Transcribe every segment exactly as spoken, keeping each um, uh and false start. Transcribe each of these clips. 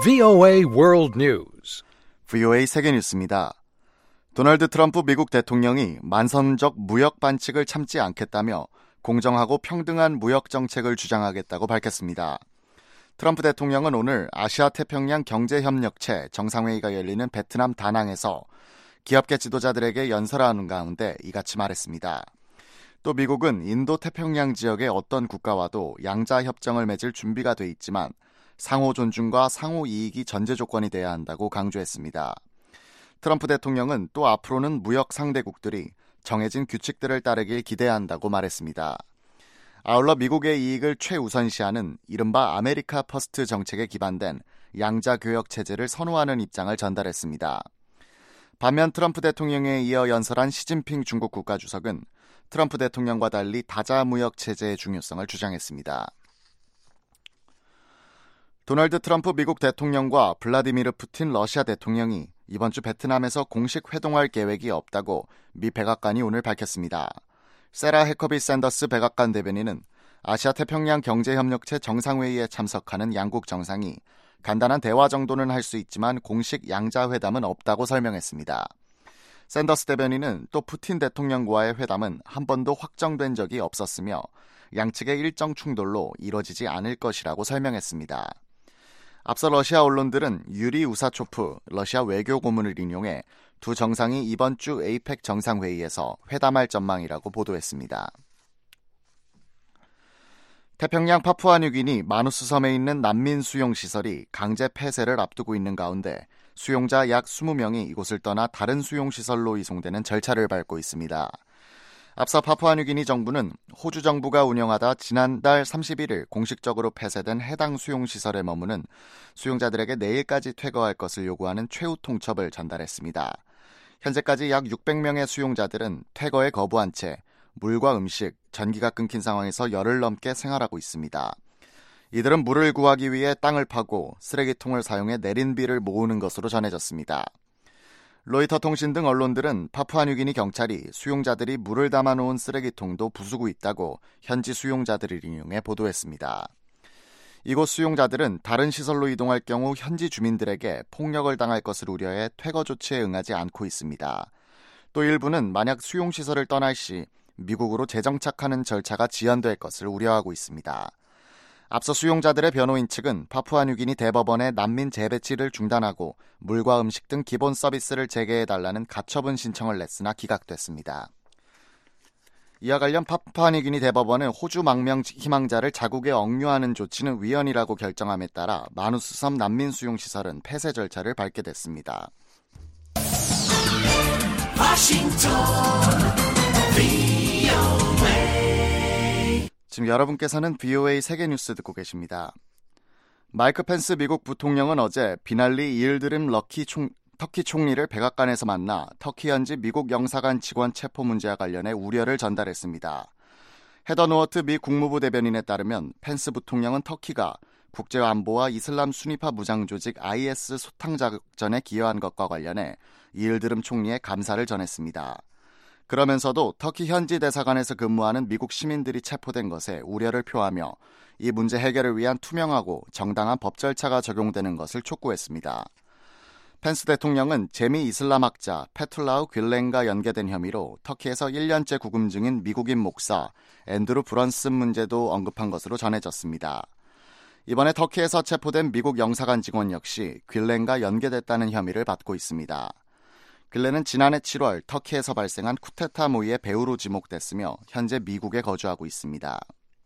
브이오에이 World News. 브이오에이 세계뉴스입니다. 도널드 트럼프 미국 대통령이 만선적 무역 반칙을 참지 않겠다며 공정하고 평등한 무역 정책을 주장하겠다고 밝혔습니다. 트럼프 대통령은 오늘 아시아 태평양 경제협력체 정상회의가 열리는 베트남 다낭에서 기업계 지도자들에게 연설하는 가운데 이같이 말했습니다. 또 미국은 인도 태평양 지역의 어떤 국가와도 양자 협정을 맺을 준비가 돼 있지만 상호 존중과 상호 이익이 전제 조건이 돼야 한다고 강조했습니다. 트럼프 대통령은 또 앞으로는 무역 상대국들이 정해진 규칙들을 따르길 기대한다고 말했습니다. 아울러 미국의 이익을 최우선시하는 이른바 아메리카 퍼스트 정책에 기반된 양자 교역 체제를 선호하는 입장을 전달했습니다. 반면 트럼프 대통령에 이어 연설한 시진핑 중국 국가주석은 트럼프 대통령과 달리 다자 무역 체제의 중요성을 주장했습니다. 도널드 트럼프 미국 대통령과 블라디미르 푸틴 러시아 대통령이 이번 주 베트남에서 공식 회동할 계획이 없다고 미 백악관이 오늘 밝혔습니다. 세라 해커비 샌더스 백악관 대변인은 아시아 태평양 경제협력체 정상회의에 참석하는 양국 정상이 간단한 대화 정도는 할 수 있지만 공식 양자회담은 없다고 설명했습니다. 샌더스 대변인은 또 푸틴 대통령과의 회담은 한 번도 확정된 적이 없었으며 양측의 일정 충돌로 이뤄지지 않을 것이라고 설명했습니다. 앞서 러시아 언론들은 유리 우사초프 러시아 외교고문을 인용해 두 정상이 이번 주 에이펙 정상회의에서 회담할 전망이라고 보도했습니다. 태평양 파푸아뉴기니 마누스 섬에 있는 난민 수용시설이 강제 폐쇄를 앞두고 있는 가운데 수용자 약 이십 명이 이곳을 떠나 다른 수용시설로 이송되는 절차를 밟고 있습니다. 앞서 파푸아뉴기니 정부는 호주 정부가 운영하다 지난달 삼십일일 공식적으로 폐쇄된 해당 수용시설에 머무는 수용자들에게 내일까지 퇴거할 것을 요구하는 최후 통첩을 전달했습니다. 현재까지 약 육백 명의 수용자들은 퇴거에 거부한 채 물과 음식, 전기가 끊긴 상황에서 열흘 넘게 생활하고 있습니다. 이들은 물을 구하기 위해 땅을 파고 쓰레기통을 사용해 내린 비를 모으는 것으로 전해졌습니다. 로이터 통신 등 언론들은 파푸아뉴기니 경찰이 수용자들이 물을 담아놓은 쓰레기통도 부수고 있다고 현지 수용자들을 인용해 보도했습니다. 이곳 수용자들은 다른 시설로 이동할 경우 현지 주민들에게 폭력을 당할 것을 우려해 퇴거 조치에 응하지 않고 있습니다. 또 일부는 만약 수용시설을 떠날 시 미국으로 재정착하는 절차가 지연될 것을 우려하고 있습니다. 앞서 수용자들의 변호인 측은 파푸아뉴기니 대법원에 난민 재배치를 중단하고 물과 음식 등 기본 서비스를 재개해달라는 가처분 신청을 냈으나 기각됐습니다. 이와 관련 파푸아뉴기니 대법원은 호주 망명 희망자를 자국에 억류하는 조치는 위헌이라고 결정함에 따라 마누스섬 난민 수용시설은 폐쇄 절차를 밟게 됐습니다. 워싱턴 지금 여러분께서는 브이오에이 세계뉴스 듣고 계십니다. 마이크 펜스 미국 부통령은 어제 비날리 이일드림 럭키 총, 터키 총리를 백악관에서 만나 터키 현지 미국 영사관 직원 체포 문제와 관련해 우려를 전달했습니다. 헤더 누어트 미 국무부 대변인에 따르면 펜스 부통령은 터키가 국제안보와 이슬람 순위파 무장조직 아이에스 소탕 작전에 기여한 것과 관련해 이일드림 총리의 감사를 전했습니다. 그러면서도 터키 현지 대사관에서 근무하는 미국 시민들이 체포된 것에 우려를 표하며 이 문제 해결을 위한 투명하고 정당한 법 절차가 적용되는 것을 촉구했습니다. 펜스 대통령은 재미 이슬람학자 페툴라우 퀼렌과 연계된 혐의로 터키에서 일 년째 구금 중인 미국인 목사 앤드루 브런슨 문제도 언급한 것으로 전해졌습니다. 이번에 터키에서 체포된 미국 영사관 직원 역시 퀼렌과 연계됐다는 혐의를 받고 있습니다. 퀼렌은 지난해 칠월 터키에서 발생한 쿠데타 모의의 배후로 지목됐으며 현재 미국에 거주하고 있습니다.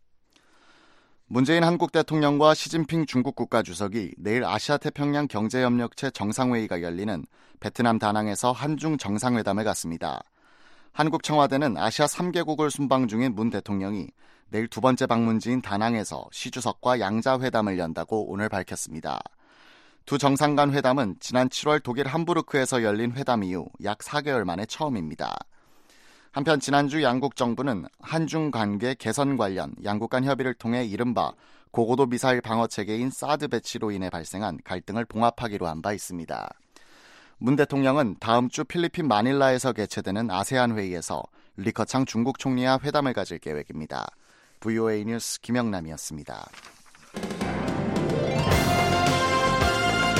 문재인 한국 대통령과 시진핑 중국 국가주석이 내일 아시아 태평양 경제협력체 정상회의가 열리는 베트남 다낭에서 한중 정상회담에 갔습니다. 한국 청와대는 아시아 삼 개국을 순방 중인 문 대통령이 내일 두 번째 방문지인 다낭에서 시 주석과 양자회담을 연다고 오늘 밝혔습니다. 두 정상 간 회담은 지난 칠월 독일 함부르크에서 열린 회담 이후 약 사 개월 만에 처음입니다. 한편 지난주 양국 정부는 한중 관계 개선 관련 양국 간 협의를 통해 이른바 고고도 미사일 방어 체계인 사드 배치로 인해 발생한 갈등을 봉합하기로 한 바 있습니다. 문 대통령은 다음 주 필리핀 마닐라에서 개최되는 아세안 회의에서 리커창 중국 총리와 회담을 가질 계획입니다. 브이오에이 뉴스 김영남이었습니다.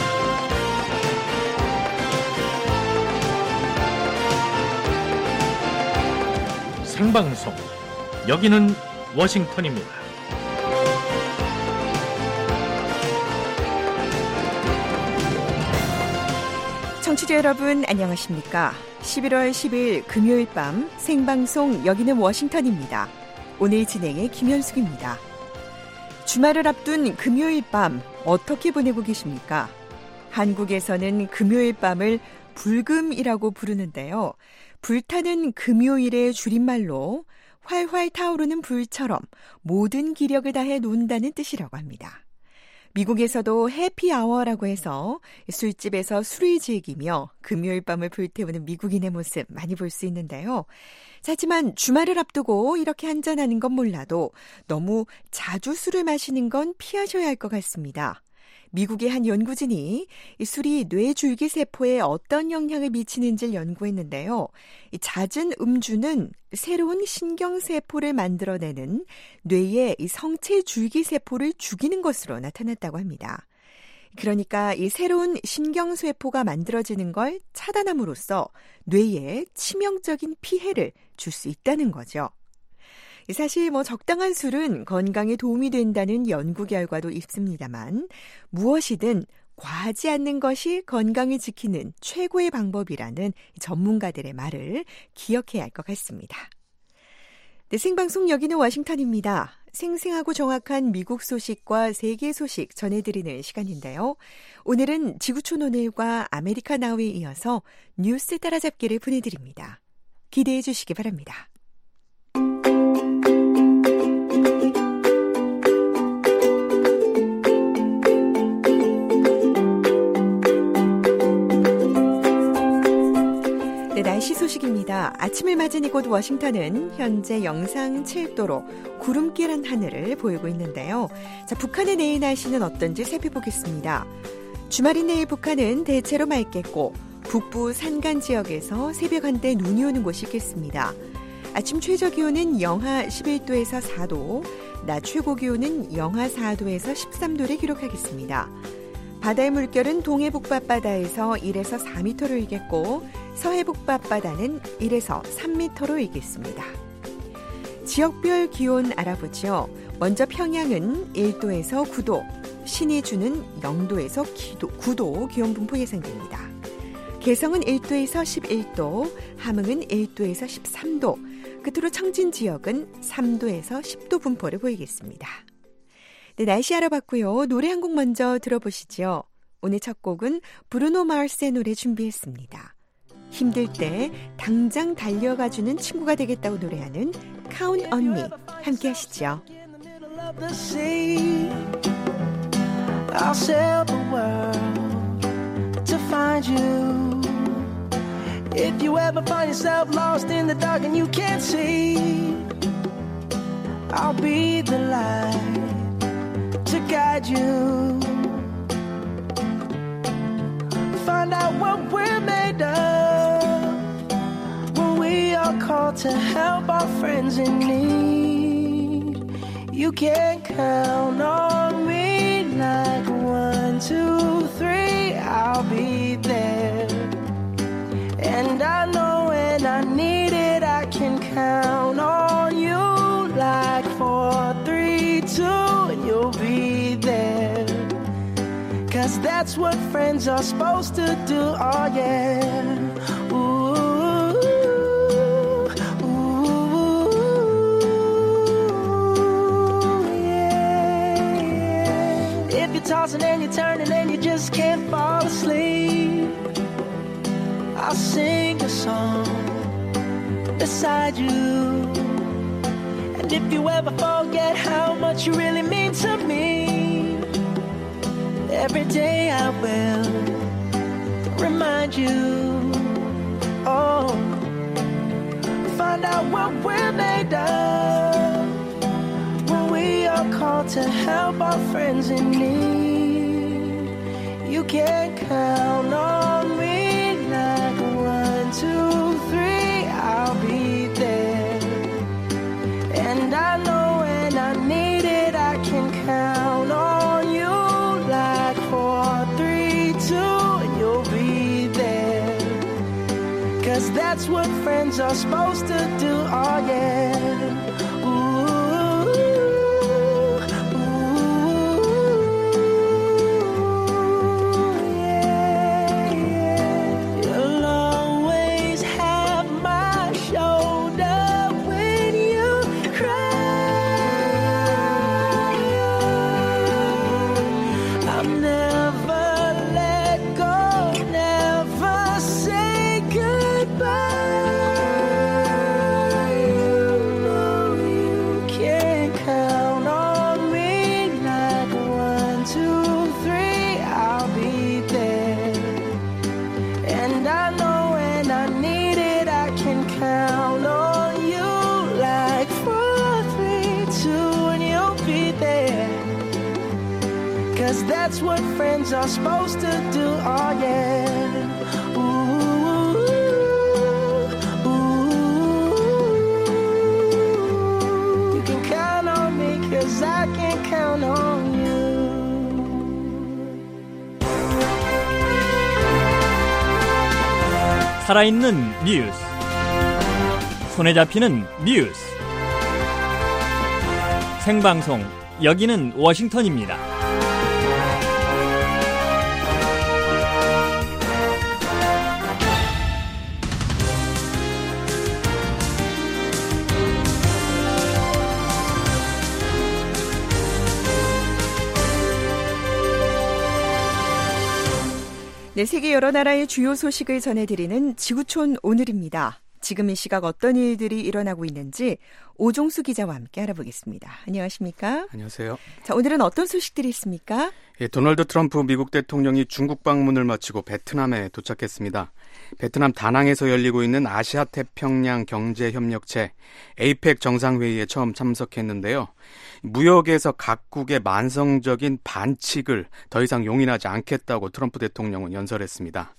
생방송. 여기는 워싱턴입니다. 청취자 여러분 안녕하십니까? 십일월 십일 금요일 밤 생방송 여기는 워싱턴입니다. 오늘 진행의 김현숙입니다. 주말을 앞둔 금요일 밤 어떻게 보내고 계십니까? 한국에서는 금요일 밤을 불금이라고 부르는데요. 불타는 금요일의 줄임말로 활활 타오르는 불처럼 모든 기력을 다해 논다는 뜻이라고 합니다. 미국에서도 해피아워라고 해서 술집에서 술을 즐기며 금요일 밤을 불태우는 미국인의 모습 많이 볼 수 있는데요. 하지만 주말을 앞두고 이렇게 한잔하는 건 몰라도 너무 자주 술을 마시는 건 피하셔야 할 것 같습니다. 미국의 한 연구진이 이 술이 뇌줄기세포에 어떤 영향을 미치는지를 연구했는데요. 이 잦은 음주는 새로운 신경세포를 만들어내는 뇌의 이 성체줄기세포를 죽이는 것으로 나타났다고 합니다. 그러니까 이 새로운 신경세포가 만들어지는 걸 차단함으로써 뇌에 치명적인 피해를 줄 수 있다는 거죠. 사실 뭐 적당한 술은 건강에 도움이 된다는 연구 결과도 있습니다만 무엇이든 과하지 않는 것이 건강을 지키는 최고의 방법이라는 전문가들의 말을 기억해야 할 것 같습니다. 네, 생방송 여기는 워싱턴입니다. 생생하고 정확한 미국 소식과 세계 소식 전해드리는 시간인데요. 오늘은 지구촌 오늘과 아메리카 나우에 이어서 뉴스 따라잡기를 보내드립니다. 기대해 주시기 바랍니다. 네, 날씨 소식입니다. 아침을 맞은 이곳 워싱턴은 현재 영상 칠 도로 구름길한 하늘을 보이고 있는데요. 자, 북한의 내일 날씨는 어떤지 살펴보겠습니다. 주말인 내일 북한은 대체로 맑겠고 북부 산간 지역에서 새벽 한때 눈이 오는 곳이 있겠습니다. 아침 최저 기온은 영하 십일 도에서 사 도, 낮 최고 기온은 영하 사 도에서 십삼 도를 기록하겠습니다. 바다의 물결은 동해 북바다에서 일에서 사 미터로 일겠고 서해 북바다는 일에서 삼 미터로 일겠습니다. 지역별 기온 알아보죠. 먼저 평양은 일 도에서 구 도, 신의주는 영 도에서 구 도 기온 분포 예상됩니다. 개성은 일 도에서 십일 도, 함흥은 일 도에서 십삼 도, 끝으로 청진 지역은 삼 도에서 십 도 분포를 보이겠습니다. 네, 날씨 알아봤고요. 노래 한 곡 먼저 들어보시죠. 오늘 첫 곡은 브루노 마르스의 노래 준비했습니다. 힘들 때 당장 달려가주는 친구가 되겠다고 노래하는 Count on Me 함께 하시죠. I'll sail the world to find you. If you ever find yourself lost in the dark and you can't see, I'll be the light to guide you. Find out what we're made of when we are called to help our friends in need. You can count on me like one, two, three, I'll be there. And I know when I need it, I can count on you like four, three, two, and you'll be there. Cause that's what friends are supposed to do, oh yeah. Ooh, ooh, yeah, yeah. If you're tossing and you're turning and you just can't fall asleep, I'll sing a song beside you. And if you ever forget how much you really mean to me, every day I will remind you. Oh, find out what we're made of when we are called to help our friends in need. You can count on me like one, two, three, I'll be there. And I know when I need it, I can count on you like four, three, two, and you'll be there. Cause that that's what friends are supposed to do. Oh yeah. Ooh, ooh, yeah, yeah. You'll always have my shoulder when you cry. I'll never let go, never say goodbye. You know you can count on me like one, two, three, I'll be there. And I know when I need it, I can count on you like four, three, two, and you'll be there. Cause that's what friends are supposed to do, oh yeah. Ooh, ooh. You can count on me cause I can count on you. 살아있는 뉴스, 손에 잡히는 뉴스, 생방송 여기는 워싱턴입니다. 네, 세계 여러 나라의 주요 소식을 전해드리는 지구촌 오늘입니다. 지금 이 시각 어떤 일들이 일어나고 있는지 오종수 기자와 함께 알아보겠습니다. 안녕하십니까? 안녕하세요. 자, 오늘은 어떤 소식들이 있습니까? 예, 도널드 트럼프 미국 대통령이 중국 방문을 마치고 베트남에 도착했습니다. 베트남 다낭에서 열리고 있는 아시아 태평양 경제협력체 에이펙 정상회의에 처음 참석했는데요. 무역에서 각국의 만성적인 반칙을 더 이상 용인하지 않겠다고 트럼프 대통령은 연설했습니다.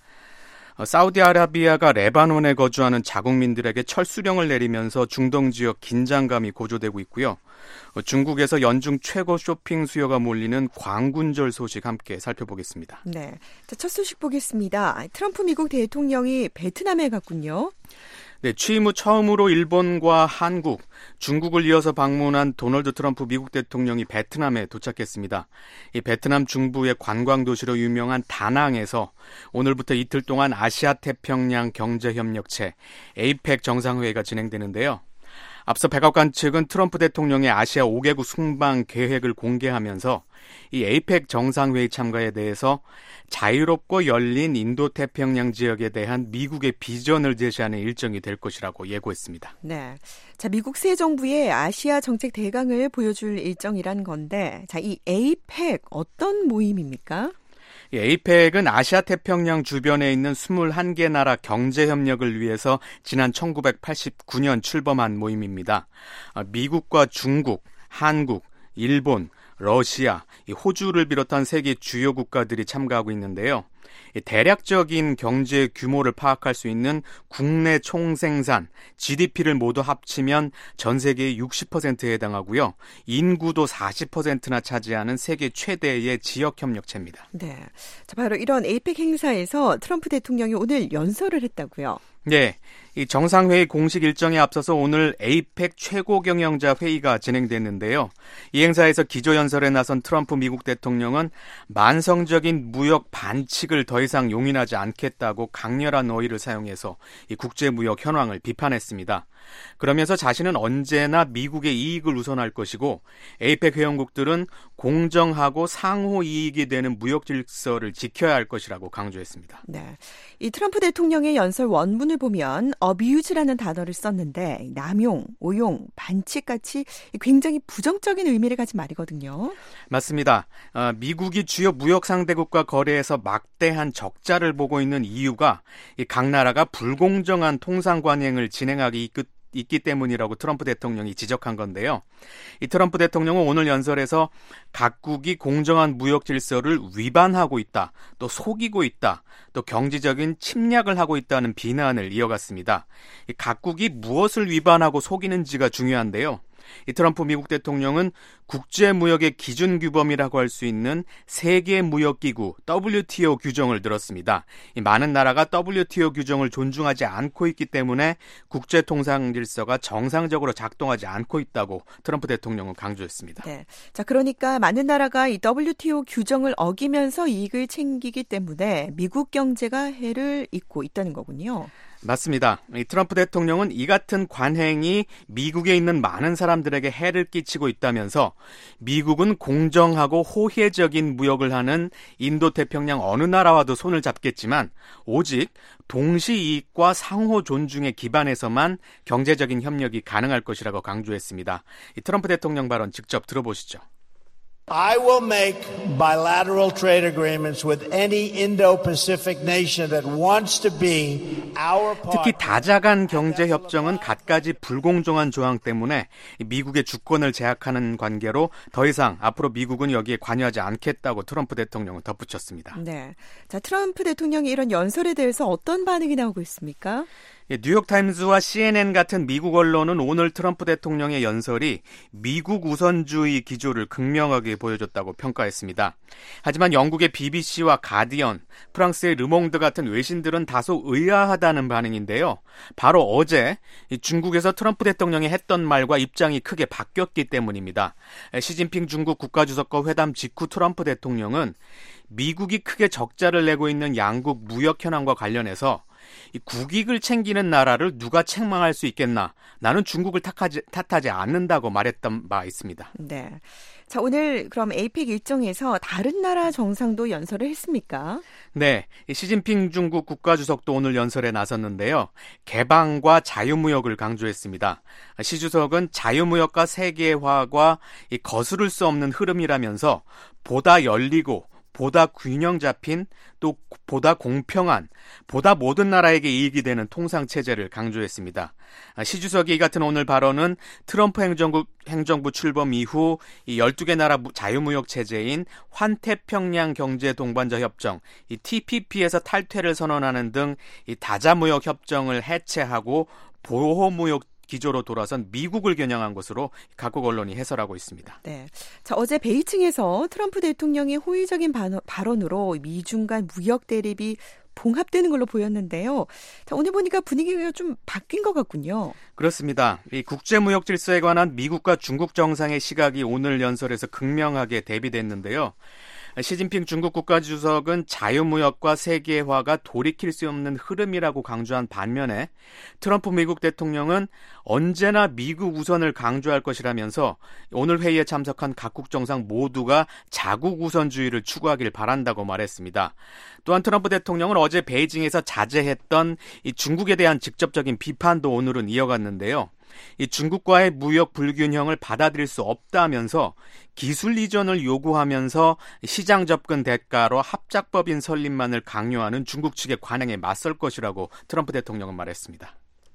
사우디아라비아가 레바논에 거주하는 자국민들에게 철수령을 내리면서 중동 지역 긴장감이 고조되고 있고요. 중국에서 연중 최고 쇼핑 수요가 몰리는 광군절 소식 함께 살펴보겠습니다. 네, 자, 첫 소식 보겠습니다. 트럼프 미국 대통령이 베트남에 갔군요. 네, 취임 후 처음으로 일본과 한국, 중국을 이어서 방문한 도널드 트럼프 미국 대통령이 베트남에 도착했습니다. 이 베트남 중부의 관광 도시로 유명한 다낭에서 오늘부터 이틀 동안 아시아 태평양 경제협력체 에이펙 정상회의가 진행되는데요. 앞서 백악관 측은 트럼프 대통령의 아시아 오 개국 순방 계획을 공개하면서 이 에이펙 정상회의 참가에 대해서 자유롭고 열린 인도태평양 지역에 대한 미국의 비전을 제시하는 일정이 될 것이라고 예고했습니다. 네, 자, 미국 새 정부의 아시아 정책 대강을 보여줄 일정이란 건데, 자, 이 에이펙 어떤 모임입니까? 에이펙은 아시아 태평양 주변에 있는 이십일 개 나라 경제협력을 위해서 지난 천구백팔십구 년 출범한 모임입니다. 미국과 중국, 한국, 일본, 러시아, 호주를 비롯한 세계 주요 국가들이 참가하고 있는데요. 대략적인 경제 규모를 파악할 수 있는 국내 총생산, 지디피를 모두 합치면 전 세계의 육십 퍼센트에 해당하고요. 인구도 사십 퍼센트나 차지하는 세계 최대의 지역협력체입니다. 네, 자, 바로 이런 에이펙 행사에서 트럼프 대통령이 오늘 연설을 했다고요? 네, 이 정상회의 공식 일정에 앞서서 오늘 에이펙 최고 경영자 회의가 진행됐는데요. 이 행사에서 기조연설에 나선 트럼프 미국 대통령은 만성적인 무역 반칙을 더 이상 용인하지 않겠다고 강렬한 어휘를 사용해서 이 국제무역 현황을 비판했습니다. 그러면서 자신은 언제나 미국의 이익을 우선할 것이고 에이펙 회원국들은 공정하고 상호 이익이 되는 무역 질서를 지켜야 할 것이라고 강조했습니다. 네, 이 트럼프 대통령의 연설 원문을 보면 abuse라는 단어를 썼는데 남용, 오용, 반칙같이 굉장히 부정적인 의미를 가진 말이거든요. 맞습니다. 어, 미국이 주요 무역 상대국과 거래에서 막대한 적자를 보고 있는 이유가 이 각 나라가 불공정한 통상 관행을 진행하기 이끌 있기 때문이라고 트럼프 대통령이 지적한 건데요. 이 트럼프 대통령은 오늘 연설에서 각국이 공정한 무역 질서를 위반하고 있다, 또 속이고 있다, 또 경제적인 침략을 하고 있다는 비난을 이어갔습니다. 이 각국이 무엇을 위반하고 속이는지가 중요한데요. 이 트럼프 미국 대통령은 국제무역의 기준규범이라고 할 수 있는 세계무역기구 더블유티오 규정을 들었습니다. 이 많은 나라가 더블유티오 규정을 존중하지 않고 있기 때문에 국제통상질서가 정상적으로 작동하지 않고 있다고 트럼프 대통령은 강조했습니다. 네. 자, 그러니까 많은 나라가 이 더블유티오 규정을 어기면서 이익을 챙기기 때문에 미국 경제가 해를 입고 있다는 거군요. 맞습니다. 이 트럼프 대통령은 이 같은 관행이 미국에 있는 많은 사람들에게 해를 끼치고 있다면서 미국은 공정하고 호혜적인 무역을 하는 인도태평양 어느 나라와도 손을 잡겠지만 오직 동시이익과 상호 존중에 기반해서만 경제적인 협력이 가능할 것이라고 강조했습니다. 이 트럼프 대통령 발언 직접 들어보시죠. I will make bilateral trade agreements with any Indo-Pacific nation that wants to be our partner. 특히 다자간 경제 협정은 갖가지 불공정한 조항 때문에 미국의 주권을 제약하는 관계로 더 이상 앞으로 미국은 여기에 관여하지 않겠다고 트럼프 대통령은 덧붙였습니다. 네. 자, 트럼프 대통령의 이런 연설에 대해서 어떤 반응이 나오고 있습니까? 뉴욕타임즈와 씨엔엔 같은 미국 언론은 오늘 트럼프 대통령의 연설이 미국 우선주의 기조를 극명하게 보여줬다고 평가했습니다. 하지만 영국의 비비씨와 가디언, 프랑스의 르몽드 같은 외신들은 다소 의아하다는 반응인데요. 바로 어제 중국에서 트럼프 대통령이 했던 말과 입장이 크게 바뀌었기 때문입니다. 시진핑 중국 국가주석과 회담 직후 트럼프 대통령은 미국이 크게 적자를 내고 있는 양국 무역 현황과 관련해서 이 국익을 챙기는 나라를 누가 책망할 수 있겠나? 나는 중국을 탓하지, 탓하지 않는다고 말했던 바 있습니다. 네. 자, 오늘 그럼 에이펙 일정에서 다른 나라 정상도 연설을 했습니까? 네. 시진핑 중국 국가주석도 오늘 연설에 나섰는데요. 개방과 자유무역을 강조했습니다. 시 주석은 자유무역과 세계화가 이 거스를 수 없는 흐름이라면서 보다 열리고 보다 균형 잡힌 또 보다 공평한 보다 모든 나라에게 이익이 되는 통상체제를 강조했습니다. 시 주석이 이 같은 오늘 발언은 트럼프 행정부, 행정부 출범 이후 이 열두 개 나라 자유무역 체제인 환태평양 경제동반자 협정 이 티피피에서 탈퇴를 선언하는 등 이 다자무역 협정을 해체하고 보호무역 기조로 돌아선 미국을 겨냥한 것으로 각국 언론이 해설하고 있습니다. 네. 자, 어제 베이징에서 트럼프 대통령의 호의적인 발언으로 미중 간 무역 대립이 봉합되는 걸로 보였는데요. 자, 오늘 보니까 분위기가 좀 바뀐 것 같군요. 그렇습니다. 이 국제무역 질서에 관한 미국과 중국 정상의 시각이 오늘 연설에서 극명하게 대비됐는데요. 시진핑 중국 국가주석은 자유무역과 세계화가 돌이킬 수 없는 흐름이라고 강조한 반면에 트럼프 미국 대통령은 언제나 미국 우선을 강조할 것이라면서 오늘 회의에 참석한 각국 정상 모두가 자국 우선주의를 추구하길 바란다고 말했습니다. 또한 트럼프 대통령은 어제 베이징에서 자제했던 이 중국에 대한 직접적인 비판도 오늘은 이어갔는데요. 이 중국과의 무역 불균형을 받아들일 수 없다면서 기술 이전을 요구하면서 시장 접근 대가로 합작법인 설립만을 강요하는 중국 측의 관행에 맞설 것이라고 트럼프 대통령은 말했습니다.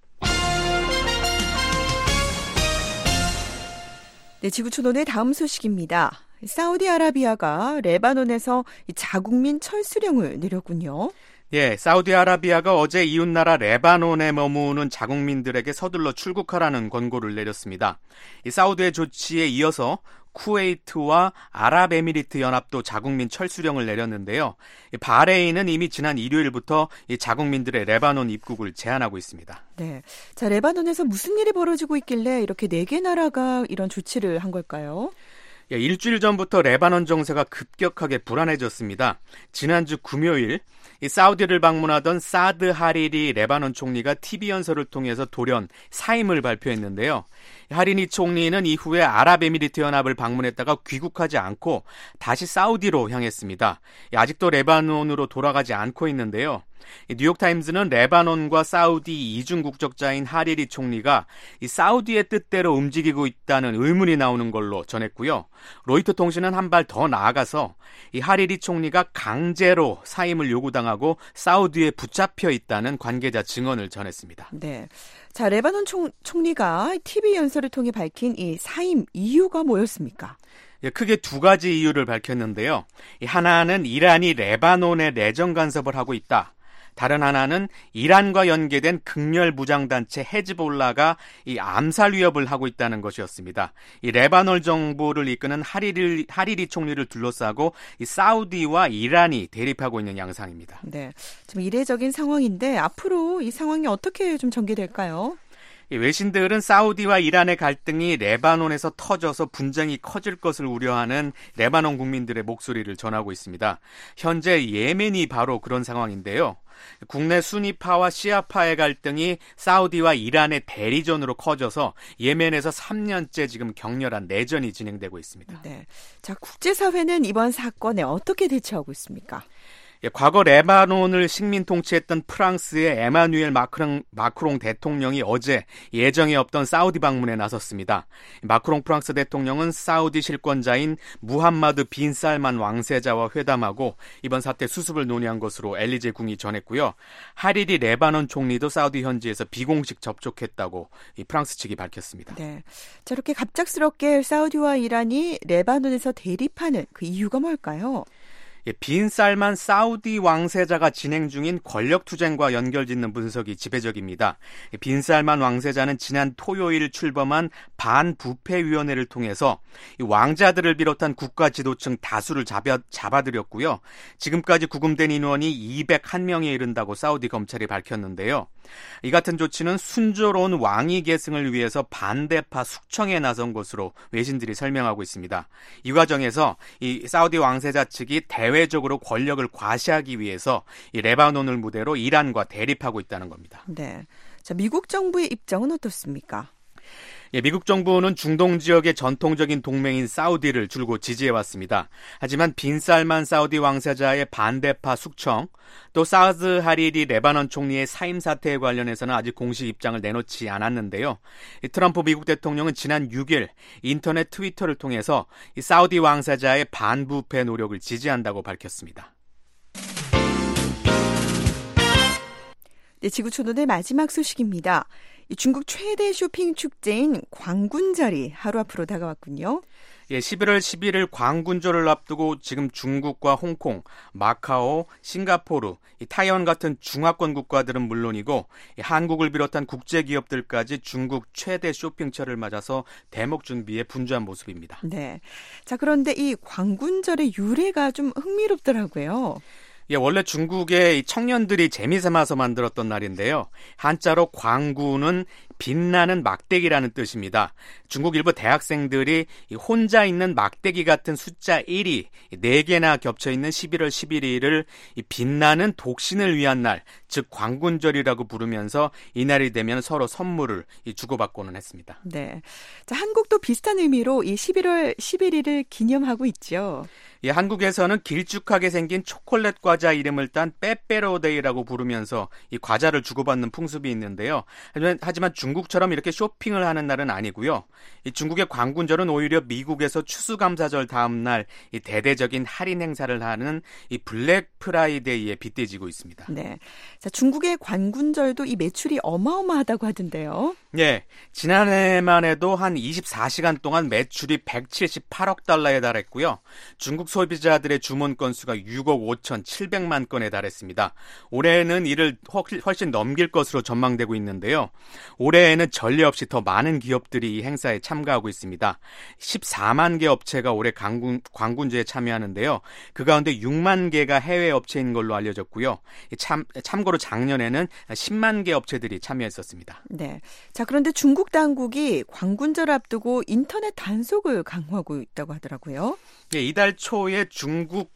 네, 지구촌오늘 다음 소식입니다. 사우디아라비아가 레바논에서 자국민 철수령을 내렸군요. 예, 사우디아라비아가 어제 이웃나라 레바논에 머무는 자국민들에게 서둘러 출국하라는 권고를 내렸습니다. 이 사우디의 조치에 이어서 쿠웨이트와 아랍에미리트 연합도 자국민 철수령을 내렸는데요. 바레인은 이미 지난 일요일부터 이 자국민들의 레바논 입국을 제한하고 있습니다. 네, 자 레바논에서 무슨 일이 벌어지고 있길래 이렇게 네 개 나라가 이런 조치를 한 걸까요? 예, 일주일 전부터 레바논 정세가 급격하게 불안해졌습니다. 지난주 금요일 이 사우디를 방문하던 사드 하리리 레바논 총리가 티비 연설을 통해서 돌연 사임을 발표했는데요. 하리니 총리는 이후에 아랍에미리트 연합을 방문했다가 귀국하지 않고 다시 사우디로 향했습니다. 아직도 레바논으로 돌아가지 않고 있는데요. 뉴욕타임즈는 레바논과 사우디 이중 국적자인 하리리 총리가 이 사우디의 뜻대로 움직이고 있다는 의문이 나오는 걸로 전했고요. 로이터 통신은 한 발 더 나아가서 이 하리리 총리가 강제로 사임을 요구당하고 사우디에 붙잡혀 있다는 관계자 증언을 전했습니다. 네, 자 레바논 총, 총리가 티비 연설을 통해 밝힌 이 사임 이유가 뭐였습니까? 예, 크게 두 가지 이유를 밝혔는데요. 하나는 이란이 레바논에 내정 간섭을 하고 있다. 다른 하나는 이란과 연계된 극렬 무장단체 헤즈볼라가 이 암살 위협을 하고 있다는 것이었습니다. 이 레바논 정부를 이끄는 하리리, 하리리 총리를 둘러싸고 이 사우디와 이란이 대립하고 있는 양상입니다. 네, 좀 이례적인 상황인데 앞으로 이 상황이 어떻게 좀 전개될까요? 외신들은 사우디와 이란의 갈등이 레바논에서 터져서 분쟁이 커질 것을 우려하는 레바논 국민들의 목소리를 전하고 있습니다. 현재 예멘이 바로 그런 상황인데요. 국내 수니파와 시아파의 갈등이 사우디와 이란의 대리전으로 커져서 예멘에서 삼 년째 지금 격렬한 내전이 진행되고 있습니다. 네. 자, 국제사회는 이번 사건에 어떻게 대처하고 있습니까? 과거 레바논을 식민 통치했던 프랑스의 에마누엘 마크롱, 마크롱 대통령이 어제 예정에 없던 사우디 방문에 나섰습니다. 마크롱 프랑스 대통령은 사우디 실권자인 무함마드 빈 살만 왕세자와 회담하고 이번 사태 수습을 논의한 것으로 엘리제 궁이 전했고요. 하리리 레바논 총리도 사우디 현지에서 비공식 접촉했다고 이 프랑스 측이 밝혔습니다. 네, 저렇게 갑작스럽게 사우디와 이란이 레바논에서 대립하는 그 이유가 뭘까요? 빈 살만 사우디 왕세자가 진행 중인 권력투쟁과 연결짓는 분석이 지배적입니다. 빈 살만 왕세자는 지난 토요일 출범한 반부패위원회를 통해서 왕자들을 비롯한 국가 지도층 다수를 잡아, 잡아들였고요. 지금까지 구금된 인원이 이백일 명에 이른다고 사우디 검찰이 밝혔는데요. 이 같은 조치는 순조로운 왕위 계승을 위해서 반대파 숙청에 나선 것으로 외신들이 설명하고 있습니다. 이 과정에서 이 사우디 왕세자 측이 대외적으로 권력을 과시하기 위해서 이 레바논을 무대로 이란과 대립하고 있다는 겁니다. 네, 자, 미국 정부의 입장은 어떻습니까? 예, 미국 정부는 중동 지역의 전통적인 동맹인 사우디를 줄곧 지지해왔습니다. 하지만 빈 살만 사우디 왕세자의 반대파 숙청, 또 사드 하리리 레바논 총리의 사임 사태에 관련해서는 아직 공식 입장을 내놓지 않았는데요. 이 트럼프 미국 대통령은 지난 육 일 인터넷 트위터를 통해서 이 사우디 왕세자의 반부패 노력을 지지한다고 밝혔습니다. 네, 지구촌오늘 마지막 소식입니다. 이 중국 최대 쇼핑 축제인 광군절이 하루 앞으로 다가왔군요. 예, 십일월 십일일 광군절을 앞두고 지금 중국과 홍콩, 마카오, 싱가포르, 이 타이완 같은 중화권 국가들은 물론이고 이 한국을 비롯한 국제 기업들까지 중국 최대 쇼핑철을 맞아서 대목 준비에 분주한 모습입니다. 네, 자, 그런데 이 광군절의 유래가 좀 흥미롭더라고요. 예, 원래 중국의 청년들이 재미삼아서 만들었던 날인데요. 한자로 광구는 빛나는 막대기라는 뜻입니다. 중국 일부 대학생들이 혼자 있는 막대기 같은 숫자 일이 네 개나 겹쳐있는 십일월 십일일을 빛나는 독신을 위한 날, 즉 광군절이라고 부르면서 이날이 되면 서로 선물을 주고받고는 했습니다. 네, 자, 한국도 비슷한 의미로 이 십일월 십일일을 기념하고 있죠. 예, 한국에서는 길쭉하게 생긴 초콜릿 과자 이름을 딴 빼빼로데이라고 부르면서 이 과자를 주고받는 풍습이 있는데요. 하지만, 하지만 중국처럼 이렇게 쇼핑을 하는 날은 아니고요. 이 중국의 광군절은 오히려 미국에서 추수감사절 다음 날 이 대대적인 할인 행사를 하는 이 블랙 프라이데이에 빗대지고 있습니다. 네, 자, 중국의 광군절도 이 매출이 어마어마하다고 하던데요. 예, 지난해만 해도 한 이십사 시간 동안 매출이 백칠십팔억 달러에 달했고요. 중국 소비자들의 주문 건수가 육억 오천칠백만 건에 달했습니다. 올해는 이를 훨씬 넘길 것으로 전망되고 있는데요. 올해에는 전례 없이 더 많은 기업들이 이 행사에 참가하고 있습니다. 십사만 개 업체가 올해 광군, 광군제에 참여하는데요. 그 가운데 육만 개가 해외 업체인 걸로 알려졌고요. 참, 참고로 작년에는 십만 개 업체들이 참여했었습니다. 네, 자, 그런데 중국 당국이 광군절 앞두고 인터넷 단속을 강화하고 있다고 하더라고요. 예, 이달 초에 중국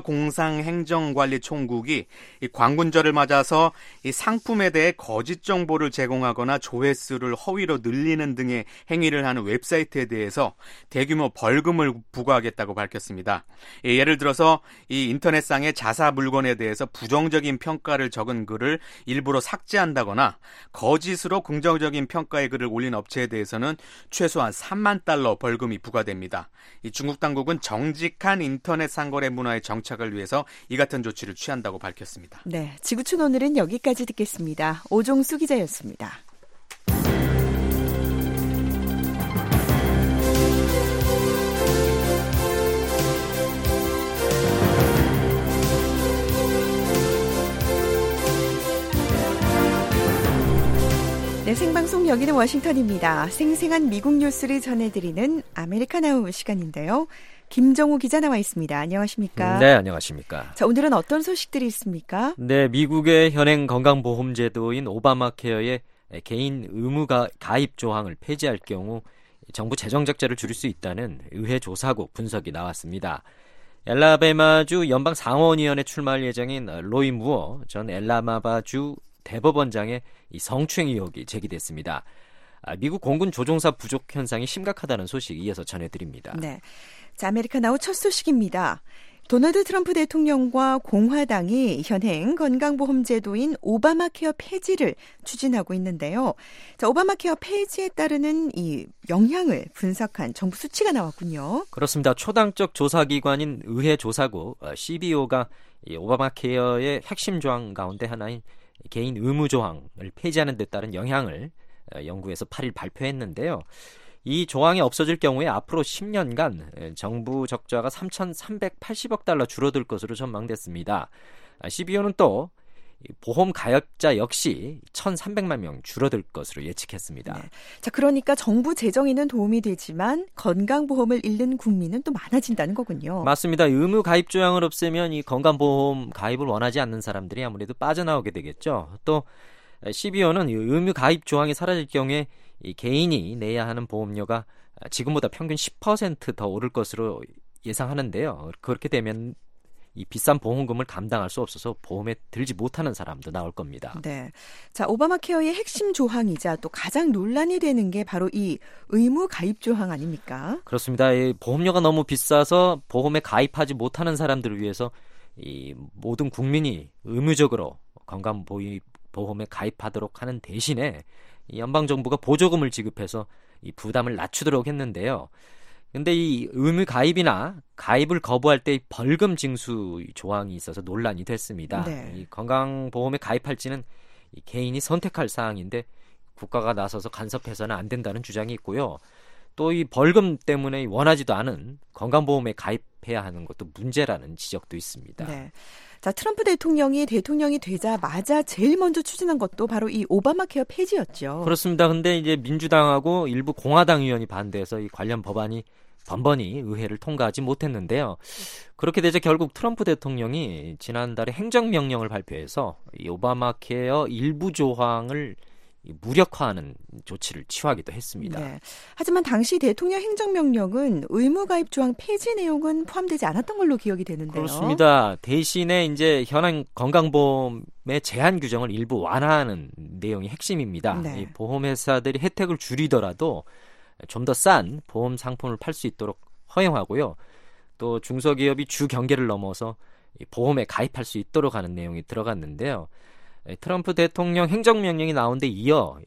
국가공상행정관리총국이 이 광군절을 맞아서 이 상품에 대해 거짓 정보를 제공하거나 조회수를 허위로 늘리는 등의 행위를 하는 웹사이트에 대해서 대규모 벌금을 부과하겠다고 밝혔습니다. 예, 예를 들어서 이 인터넷상의 자사 물건에 대해서 부정적인 평가를 적은 글을 일부러 삭제한다거나 거짓으로 긍정적인 평가의 글을 올린 업체에 대해서는 최소한 삼만 달러 벌금이 부과됩니다. 이 중국 당국은 정직한 인터넷 상거래 문화의 정착을 위해서 이 같은 조치를 취한다고 밝혔습니다. 네, 지구촌 오늘은 여기까지 듣겠습니다. 오종수 기자였습니다. 네, 생방송 여기는 워싱턴입니다. 생생한 미국 뉴스를 전해드리는 아메리카나우 시간인데요. 김정우 기자 나와 있습니다. 안녕하십니까? 네, 안녕하십니까? 자, 오늘은 어떤 소식들이 있습니까? 네, 미국의 현행 건강보험제도인 오바마 케어의 개인 의무 가입 조항을 폐지할 경우 정부 재정 적자를 줄일 수 있다는 의회 조사국 분석이 나왔습니다. 엘라베마주 연방 상원의원에 출마할 예정인 로이 무어 전 엘라바마주 대법원장의 이 성추행 의혹이 제기됐습니다. 미국 공군 조종사 부족 현상이 심각하다는 소식 이어서 전해드립니다. 네, 자, 아메리카나우 첫 소식입니다. 도널드 트럼프 대통령과 공화당이 현행 건강보험제도인 오바마 케어 폐지를 추진하고 있는데요. 자, 오바마 케어 폐지에 따르는 이 영향을 분석한 정부 수치가 나왔군요. 그렇습니다. 초당적 조사기관인 의회 조사국 씨비오가 이 오바마 케어의 핵심 조항 가운데 하나인 개인 의무 조항을 폐지하는 데 따른 영향을 연구해서 팔 일 발표했는데요. 이 조항이 없어질 경우에 앞으로 십 년간 정부 적자가 삼천삼백팔십억 달러 줄어들 것으로 전망됐습니다. 씨비오는 또 보험 가입자 역시 천삼백만 명 줄어들 것으로 예측했습니다. 네. 자, 그러니까 정부 재정에는 도움이 되지만 건강보험을 잃는 국민은 또 많아진다는 거군요. 맞습니다. 의무 가입 조항을 없애면 이 건강보험 가입을 원하지 않는 사람들이 아무래도 빠져나오게 되겠죠. 또 씨비오는 의무 가입 조항이 사라질 경우에 이 개인이 내야 하는 보험료가 지금보다 평균 십 퍼센트 더 오를 것으로 예상하는데요. 그렇게 되면 이 비싼 보험금을 감당할 수 없어서 보험에 들지 못하는 사람도 나올 겁니다. 네, 자, 오바마 케어의 핵심 조항이자 또 가장 논란이 되는 게 바로 이 의무 가입 조항 아닙니까? 그렇습니다. 이 보험료가 너무 비싸서 보험에 가입하지 못하는 사람들을 위해서 이 모든 국민이 의무적으로 건강보험에 가입하도록 하는 대신에 이 연방정부가 보조금을 지급해서 이 부담을 낮추도록 했는데요. 근데 이 의무 가입이나 가입을 거부할 때 벌금 징수 조항이 있어서 논란이 됐습니다. 네. 이 건강보험에 가입할지는 이 개인이 선택할 사항인데 국가가 나서서 간섭해서는 안 된다는 주장이 있고요. 또 이 벌금 때문에 원하지도 않은 건강보험에 가입해야 하는 것도 문제라는 지적도 있습니다. 네. 자, 트럼프 대통령이 대통령이 되자마자 제일 먼저 추진한 것도 바로 이 오바마 케어 폐지였죠. 그렇습니다. 근데 이제 민주당하고 일부 공화당 의원이 반대해서 이 관련 법안이 번번이 의회를 통과하지 못했는데요. 그렇게 되자 결국 트럼프 대통령이 지난달에 행정명령을 발표해서 이 오바마 케어 일부 조항을 무력화하는 조치를 취하기도 했습니다. 네. 하지만 당시 대통령 행정명령은 의무가입 조항 폐지 내용은 포함되지 않았던 걸로 기억이 되는데요. 그렇습니다. 대신에 이제 현행 건강보험의 제한 규정을 일부 완화하는 내용이 핵심입니다. 네. 이 보험회사들이 혜택을 줄이더라도 좀 더 싼 보험 상품을 팔 수 있도록 허용하고요. 또 중소기업이 주 경계를 넘어서 보험에 가입할 수 있도록 하는 내용이 들어갔는데요. 트럼프 대통령 행정명령이 나온 데 이어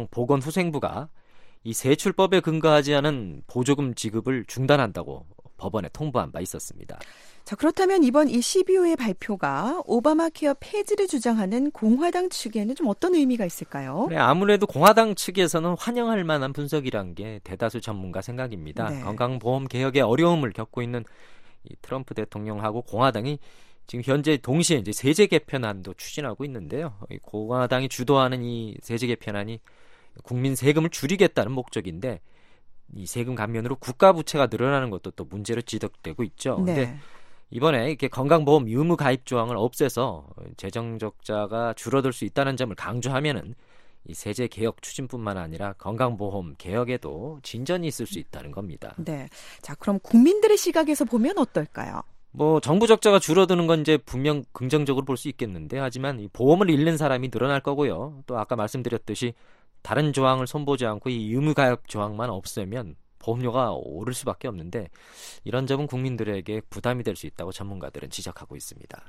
연방보건후생부가 이 세출법에 근거하지 않은 보조금 지급을 중단한다고 법원에 통보한 바 있었습니다. 자, 그렇다면 이번 이 씨비오의 발표가 오바마 케어 폐지를 주장하는 공화당 측에는 좀 어떤 의미가 있을까요? 네, 아무래도 공화당 측에서는 환영할 만한 분석이란 게 대다수 전문가 생각입니다. 네. 건강보험 개혁에 어려움을 겪고 있는 이 트럼프 대통령하고 공화당이 지금 현재 동시에 이제 세제 개편안도 추진하고 있는데요. 공화당이 주도하는 이 세제 개편안이 국민 세금을 줄이겠다는 목적인데 이 세금 감면으로 국가 부채가 늘어나는 것도 또 문제로 지적되고 있죠. 그런데 네. 이번에 이렇게 건강보험 의무 가입 조항을 없애서 재정 적자가 줄어들 수 있다는 점을 강조하면은 이 세제 개혁 추진뿐만 아니라 건강보험 개혁에도 진전이 있을 수 있다는 겁니다. 네. 자, 그럼 국민들의 시각에서 보면 어떨까요? 뭐 정부 적자가 줄어드는 건 이제 분명 긍정적으로 볼 수 있겠는데 하지만 이 보험을 잃는 사람이 늘어날 거고요. 또 아까 말씀드렸듯이 다른 조항을 손보지 않고 이 의무 가입 조항만 없애면 보험료가 오를 수밖에 없는데 이런 점은 국민들에게 부담이 될 수 있다고 전문가들은 지적하고 있습니다.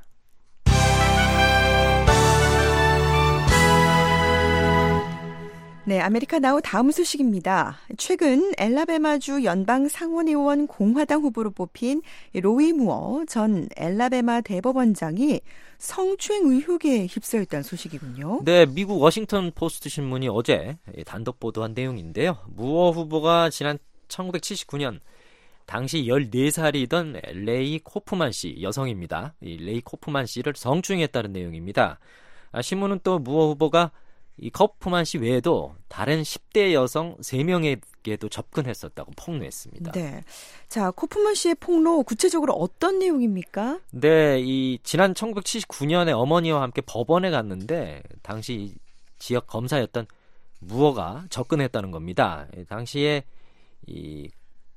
네, 아메리카나우 다음 소식입니다. 최근 엘라베마주 연방 상원의원 공화당 후보로 뽑힌 로이 무어 전 엘라베마 대법원장이 성추행 의혹에 휩싸였다는 소식이군요. 네, 미국 워싱턴 포스트 신문이 어제 단독 보도한 내용인데요. 무어 후보가 지난 천구백칠십구 년 당시 열네 살이던 레이 코프만 씨, 여성입니다. 이 레이 코프만 씨를 성추행했다는 내용입니다. 아, 신문은 또 무어 후보가 이 카우프만 씨 외에도 다른 십 대 여성 세 명에게도 접근했었다고 폭로했습니다. 네. 자, 카우프만 씨의 폭로 구체적으로 어떤 내용입니까? 네, 이 지난 천구백칠십구 년에 어머니와 함께 법원에 갔는데 당시 지역 검사였던 무어가 접근했다는 겁니다. 당시에 이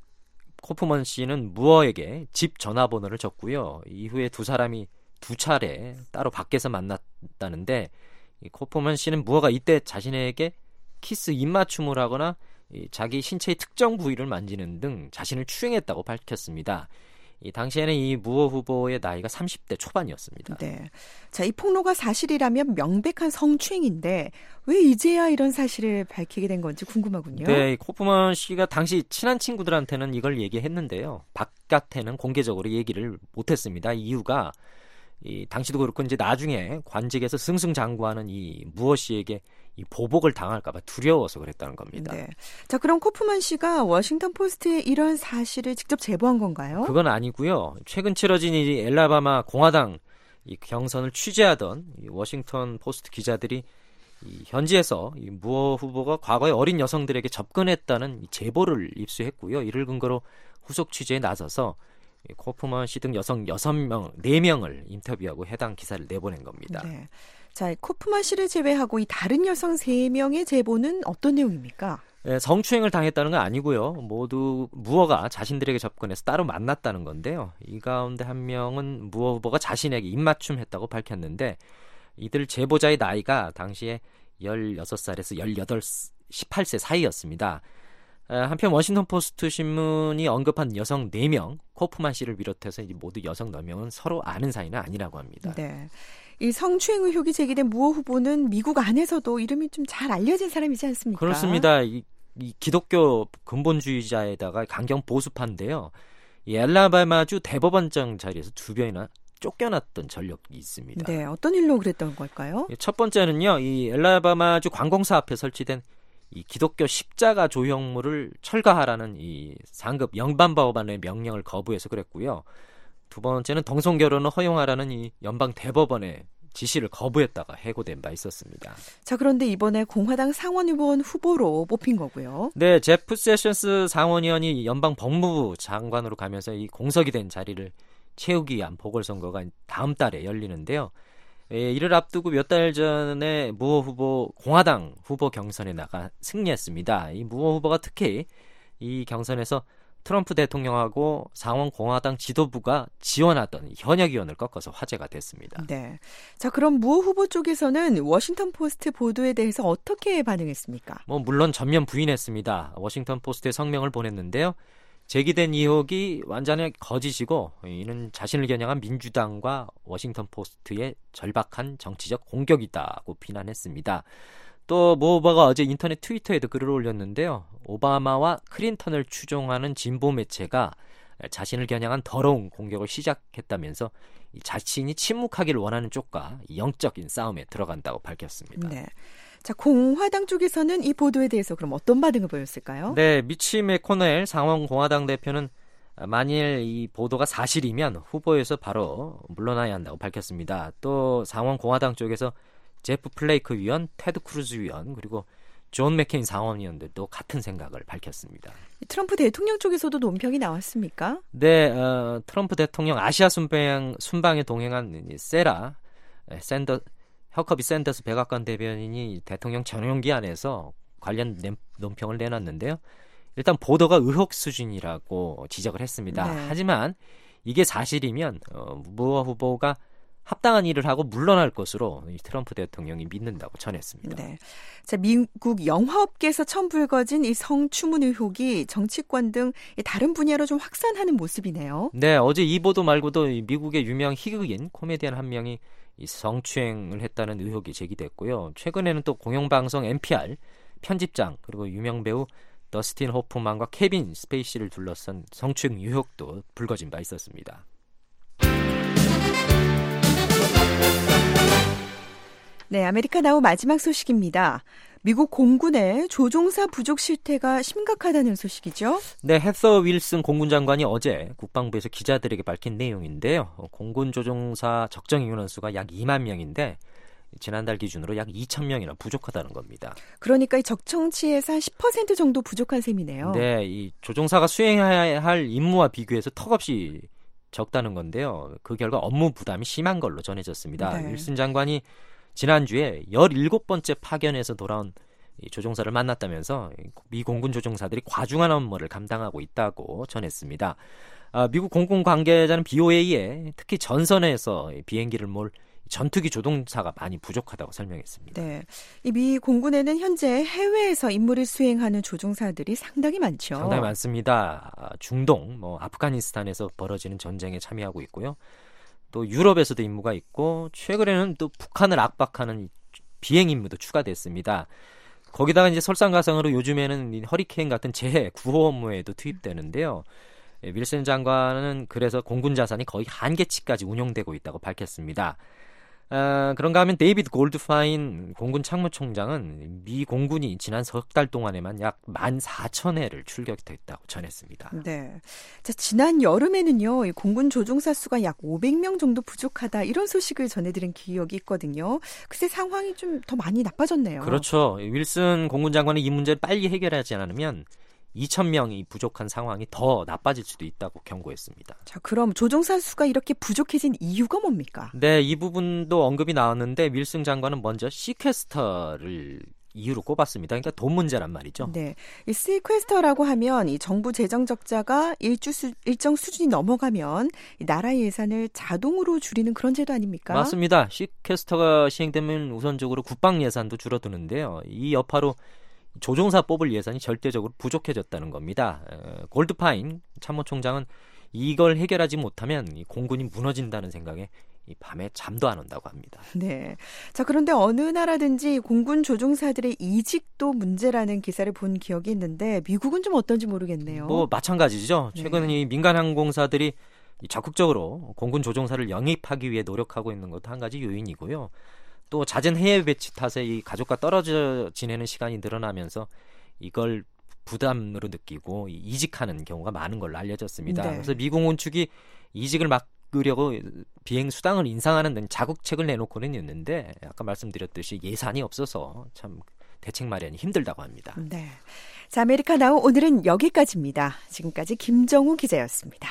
카우프만 씨는 무어에게 집 전화번호를 줬고요. 이후에 두 사람이 두 차례 따로 밖에서 만났다는데 이 카우프만 씨는 무어가 이때 자신에게 키스 입맞춤을 하거나 이 자기 신체의 특정 부위를 만지는 등 자신을 추행했다고 밝혔습니다. 이 당시에는 이 무어 후보의 나이가 삼십 대 초반이었습니다. 네. 자, 이 폭로가 사실이라면 명백한 성추행인데 왜 이제야 이런 사실을 밝히게 된 건지 궁금하군요. 네, 카우프만 씨가 당시 친한 친구들한테는 이걸 얘기했는데요. 바깥에는 공개적으로 얘기를 못했습니다. 이유가 이 당시도 그렇고 이제 나중에 관직에서 승승장구하는 이 무어 씨에게 이 보복을 당할까봐 두려워서 그랬다는 겁니다. 네. 자, 그럼 카우프만 씨가 워싱턴 포스트에 이런 사실을 직접 제보한 건가요? 그건 아니고요. 최근 치러진 이 엘라바마 공화당 이 경선을 취재하던 이 워싱턴 포스트 기자들이 이 현지에서 이 무어 후보가 과거에 어린 여성들에게 접근했다는 이 제보를 입수했고요. 이를 근거로 후속 취재에 나서서 카우프만 씨 등 여성 여섯 명, 네 명을 인터뷰하고 해당 기사를 내보낸 겁니다. 네. 자, 카우프만 씨를 제외하고 이 다른 여성 세 명의 제보는 어떤 내용입니까? 네, 성추행을 당했다는 건 아니고요. 모두 무어가 자신들에게 접근해서 따로 만났다는 건데요. 이 가운데 한 명은 무어 후보가 자신에게 입맞춤했다고 밝혔는데 이들 제보자의 나이가 당시에 열여섯 살에서 열여덟, 십팔 세 사이였습니다. 한편 워싱턴 포스트 신문이 언급한 여성 네 명, 카우프만 씨를 비롯해서 모두 여성 네 명은 서로 아는 사이는 아니라고 합니다. 네. 이 성추행 의혹이 제기된 무어 후보는 미국 안에서도 이름이 좀 잘 알려진 사람이지 않습니까? 그렇습니다. 이, 이 기독교 근본주의자에다가 강경 보수파인데요. 이 엘라바마주 대법원장 자리에서 두 번이나 쫓겨났던 전력이 있습니다. 네, 어떤 일로 그랬던 걸까요? 첫 번째는요, 이 엘라바마주 관공사 앞에 설치된 이 기독교 십자가 조형물을 철거하라는 이 상급 영반법원의 명령을 거부해서 그랬고요. 두 번째는 동성 결혼을 허용하라는 이 연방 대법원의 지시를 거부했다가 해고된 바 있었습니다. 자, 그런데 이번에 공화당 상원의원 후보로 뽑힌 거고요. 네, 제프 세션스 상원의원이 연방 법무부 장관으로 가면서 이 공석이 된 자리를 채우기 위한 보궐선거가 다음 달에 열리는데요. 예, 이를 앞두고 몇 달 전에 무어 후보 공화당 후보 경선에 나가 승리했습니다. 이 무어 후보가 특히 이 경선에서 트럼프 대통령하고 상원 공화당 지도부가 지원하던 현역 의원을 꺾어서 화제가 됐습니다. 네. 자, 그럼 무어 후보 쪽에서는 워싱턴 포스트 보도에 대해서 어떻게 반응했습니까? 뭐 물론 전면 부인했습니다. 워싱턴 포스트에 성명을 보냈는데요. 제기된 의혹이 완전히 거짓이고 이는 자신을 겨냥한 민주당과 워싱턴 포스트의 절박한 정치적 공격이다고 비난했습니다. 또 모 후보가 어제 인터넷 트위터에도 글을 올렸는데요. 오바마와 클린턴을 추종하는 진보 매체가 자신을 겨냥한 더러운 공격을 시작했다면서 자신이 침묵하기를 원하는 쪽과 영적인 싸움에 들어간다고 밝혔습니다. 네. 자, 공화당 쪽에서는 이 보도에 대해서 그럼 어떤 반응을 보였을까요? 네, 미치 맥코넬 상원 공화당 대표는 만일 이 보도가 사실이면 후보에서 바로 물러나야 한다고 밝혔습니다. 또 상원 공화당 쪽에서 제프 플레이크 위원, 테드 크루즈 위원, 그리고 존 맥케인 상원의원들도 같은 생각을 밝혔습니다. 트럼프 대통령 쪽에서도 논평이 나왔습니까? 네, 어, 트럼프 대통령 아시아 순방, 순방에 동행한 세라 샌더 허커비 샌더스 백악관 대변인이 대통령 전용기 안에서 관련 논평을 내놨는데요. 일단 보도가 의혹 수준이라고 지적을 했습니다. 네. 하지만 이게 사실이면 어, 무어 후보가 합당한 일을 하고 물러날 것으로 트럼프 대통령이 믿는다고 전했습니다. 네. 자, 미국 영화업계에서 처음 불거진 이 성추문 의혹이 정치권 등 다른 분야로 좀 확산하는 모습이네요. 네, 어제 이 보도 말고도 미국의 유명 희극인 코미디언 한 명이 이 성추행을 했다는 의혹이 제기됐고요. 최근에는 또 공영방송 엔피알 편집장 그리고 유명 배우 더스틴 호프만과 케빈 스페이시를 둘러싼 성추행 의혹도 불거진 바 있었습니다. 네, 아메리카나우 마지막 소식입니다. 미국 공군의 조종사 부족 실태가 심각하다는 소식이죠? 네, 헤서 윌슨 공군 장관이 어제 국방부에서 기자들에게 밝힌 내용인데요. 공군 조종사 적정 인원 수가 약 이만 명인데 지난달 기준으로 약 이천 명이나 부족하다는 겁니다. 그러니까 이 적정치에서 한 십 퍼센트 정도 부족한 셈이네요. 네, 이 조종사가 수행해야 할 임무와 비교해서 턱없이 적다는 건데요. 그 결과 업무 부담이 심한 걸로 전해졌습니다. 네. 윌슨 장관이 지난주에 열일곱 번째 파견에서 돌아온 이 조종사를 만났다면서 미 공군 조종사들이 과중한 업무를 감당하고 있다고 전했습니다. 아, 미국 공군 관계자는 비오에이에 특히 전선에서 비행기를 몰 전투기 조종사가 많이 부족하다고 설명했습니다. 네, 이 미 공군에는 현재 해외에서 임무를 수행하는 조종사들이 상당히 많죠. 상당히 많습니다. 중동, 뭐 아프가니스탄에서 벌어지는 전쟁에 참여하고 있고요. 또 유럽에서도 임무가 있고 최근에는 또 북한을 압박하는 비행 임무도 추가됐습니다. 거기다가 이제 설상가상으로 요즘에는 허리케인 같은 재해 구호 업무에도 투입되는데요. 윌슨 장관은 그래서 공군 자산이 거의 한계치까지 운용되고 있다고 밝혔습니다. 아, 그런가 하면 데이비드 골드파인 공군 참모총장은 미 공군이 지난 석 달 동안에만 약 만 사천 회를 출격했다고 전했습니다. 네, 자, 지난 여름에는요, 이 공군 조종사 수가 약 오백 명 정도 부족하다 이런 소식을 전해드린 기억이 있거든요. 글쎄 상황이 좀 더 많이 나빠졌네요. 그렇죠. 윌슨 공군 장관은 이 문제를 빨리 해결하지 않으면 이천 명이 부족한 상황이 더 나빠질 수도 있다고 경고했습니다. 자, 그럼 조종사 수가 이렇게 부족해진 이유가 뭡니까? 네, 이 부분도 언급이 나왔는데 윌슨 장관은 먼저 시퀘스터를 이유로 꼽았습니다. 그러니까 돈 문제란 말이죠. 네, 이 시퀘스터라고 하면 이 정부 재정 적자가 일주, 일정 수준이 넘어가면 이 나라 예산을 자동으로 줄이는 그런 제도 아닙니까? 맞습니다. 시퀘스터가 시행되면 우선적으로 국방 예산도 줄어드는데요. 이 여파로 조종사 뽑을 예산이 절대적으로 부족해졌다는 겁니다. 골드파인 참모총장은 이걸 해결하지 못하면 공군이 무너진다는 생각에 이 밤에 잠도 안 온다고 합니다. 네. 자, 그런데 어느 나라든지 공군 조종사들의 이직도 문제라는 기사를 본 기억이 있는데 미국은 좀 어떤지 모르겠네요. 뭐 마찬가지죠. 최근 네. 이 민간 항공사들이 적극적으로 공군 조종사를 영입하기 위해 노력하고 있는 것도 한 가지 요인이고요. 또 잦은 해외 배치 탓에 이 가족과 떨어져 지내는 시간이 늘어나면서 이걸 부담으로 느끼고 이직하는 경우가 많은 걸로 알려졌습니다. 네. 그래서 미 공군 측이 이직을 막으려고 비행 수당을 인상하는 등 자국책을 내놓고는 있는데 아까 말씀드렸듯이 예산이 없어서 참 대책 마련이 힘들다고 합니다. 네. 자, 아메리카나우 오늘은 여기까지입니다. 지금까지 김정우 기자였습니다.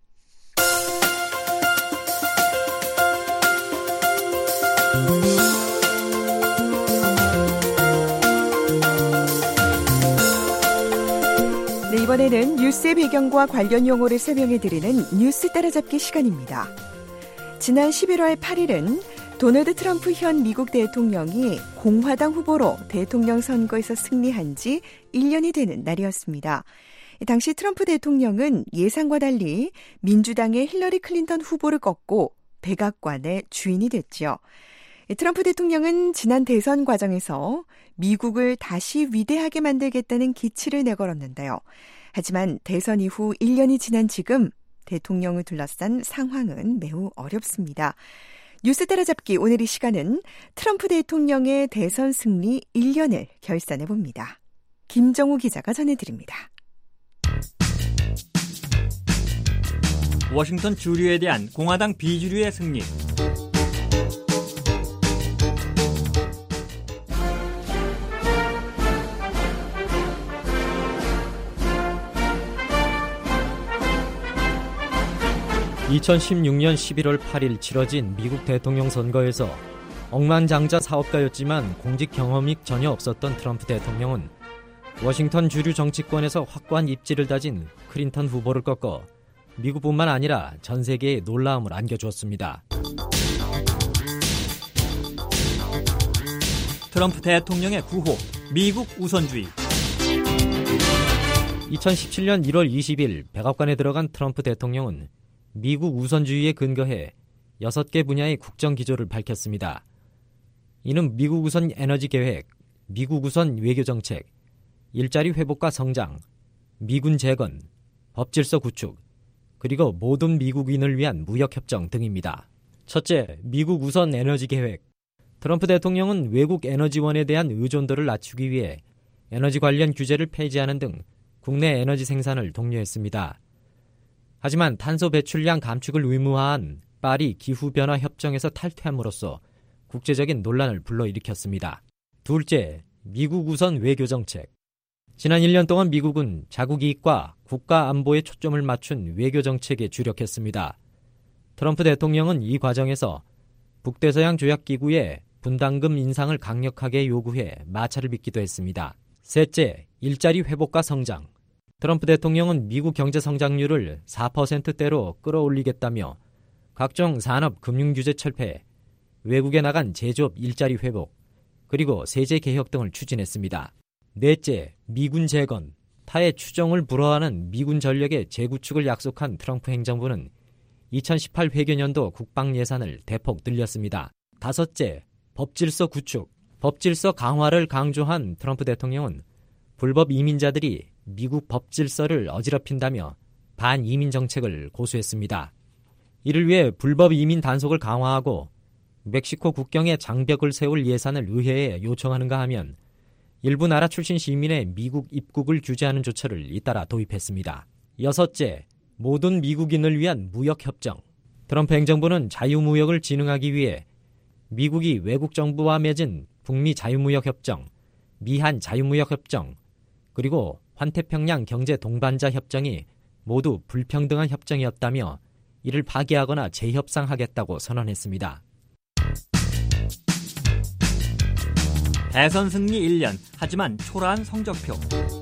네, 이번에는 뉴스의 배경과 관련 용어를 설명해드리는 뉴스 따라잡기 시간입니다. 지난 십일월 팔일은 도널드 트럼프 현 미국 대통령이 공화당 후보로 대통령 선거에서 승리한 지 일 년이 되는 날이었습니다. 당시 트럼프 대통령은 예상과 달리 민주당의 힐러리 클린턴 후보를 꺾고 백악관의 주인이 됐죠. 트럼프 대통령은 지난 대선 과정에서 미국을 다시 위대하게 만들겠다는 기치를 내걸었는데요. 하지만 대선 이후 일 년이 지난 지금 대통령을 둘러싼 상황은 매우 어렵습니다. 뉴스 따라잡기 오늘 이 시간은 트럼프 대통령의 대선 승리 일 년을 결산해봅니다. 김정우 기자가 전해드립니다. 워싱턴 주류에 대한 공화당 비주류의 승리. 이천십육년 십일월 팔일 치러진 미국 대통령 선거에서 억만장자 사업가였지만 공직 경험이 전혀 없었던 트럼프 대통령은 워싱턴 주류 정치권에서 확고한 입지를 다진 클린턴 후보를 꺾어 미국뿐만 아니라 전 세계에 놀라움을 안겨주었습니다. 트럼프 대통령의 구호, 미국 우선주의. 이천십칠년 일월 이십일 백악관에 들어간 트럼프 대통령은 미국 우선주의에 근거해 여섯 개 분야의 국정 기조를 밝혔습니다. 이는 미국 우선 에너지 계획, 미국 우선 외교 정책, 일자리 회복과 성장, 미군 재건, 법질서 구축, 그리고 모든 미국인을 위한 무역협정 등입니다. 첫째, 미국 우선 에너지 계획. 트럼프 대통령은 외국 에너지원에 대한 의존도를 낮추기 위해 에너지 관련 규제를 폐지하는 등 국내 에너지 생산을 독려했습니다. 하지만 탄소 배출량 감축을 의무화한 파리 기후변화 협정에서 탈퇴함으로써 국제적인 논란을 불러일으켰습니다. 둘째, 미국 우선 외교정책. 지난 일 년 동안 미국은 자국 이익과 국가 안보에 초점을 맞춘 외교정책에 주력했습니다. 트럼프 대통령은 이 과정에서 북대서양 조약기구의 분담금 인상을 강력하게 요구해 마찰을 빚기도 했습니다. 셋째, 일자리 회복과 성장. 트럼프 대통령은 미국 경제 성장률을 사 퍼센트대로 끌어올리겠다며 각종 산업 금융 규제 철폐, 외국에 나간 제조업 일자리 회복, 그리고 세제 개혁 등을 추진했습니다. 넷째, 미군 재건. 타의 추종을 불허하는 미군 전력의 재구축을 약속한 트럼프 행정부는 이천십팔 회계년도 국방 예산을 대폭 늘렸습니다. 다섯째, 법질서 구축. 법질서 강화를 강조한 트럼프 대통령은 불법 이민자들이 미국 법질서를 어지럽힌다며 반이민 정책을 고수했습니다. 이를 위해 불법 이민 단속을 강화하고 멕시코 국경에 장벽을 세울 예산을 의회에 요청하는가 하면 일부 나라 출신 시민의 미국 입국을 규제하는 조처를 잇따라 도입했습니다. 여섯째, 모든 미국인을 위한 무역협정. 트럼프 행정부는 자유무역을 진흥하기 위해 미국이 외국 정부와 맺은 북미 자유무역협정, 미한 자유무역협정, 그리고 환태평양 경제 동반자 협정이 모두 불평등한 협정이었다며 이를 파기하거나 재협상하겠다고 선언했습니다. 대선 승리 일 년, 하지만 초라한 성적표.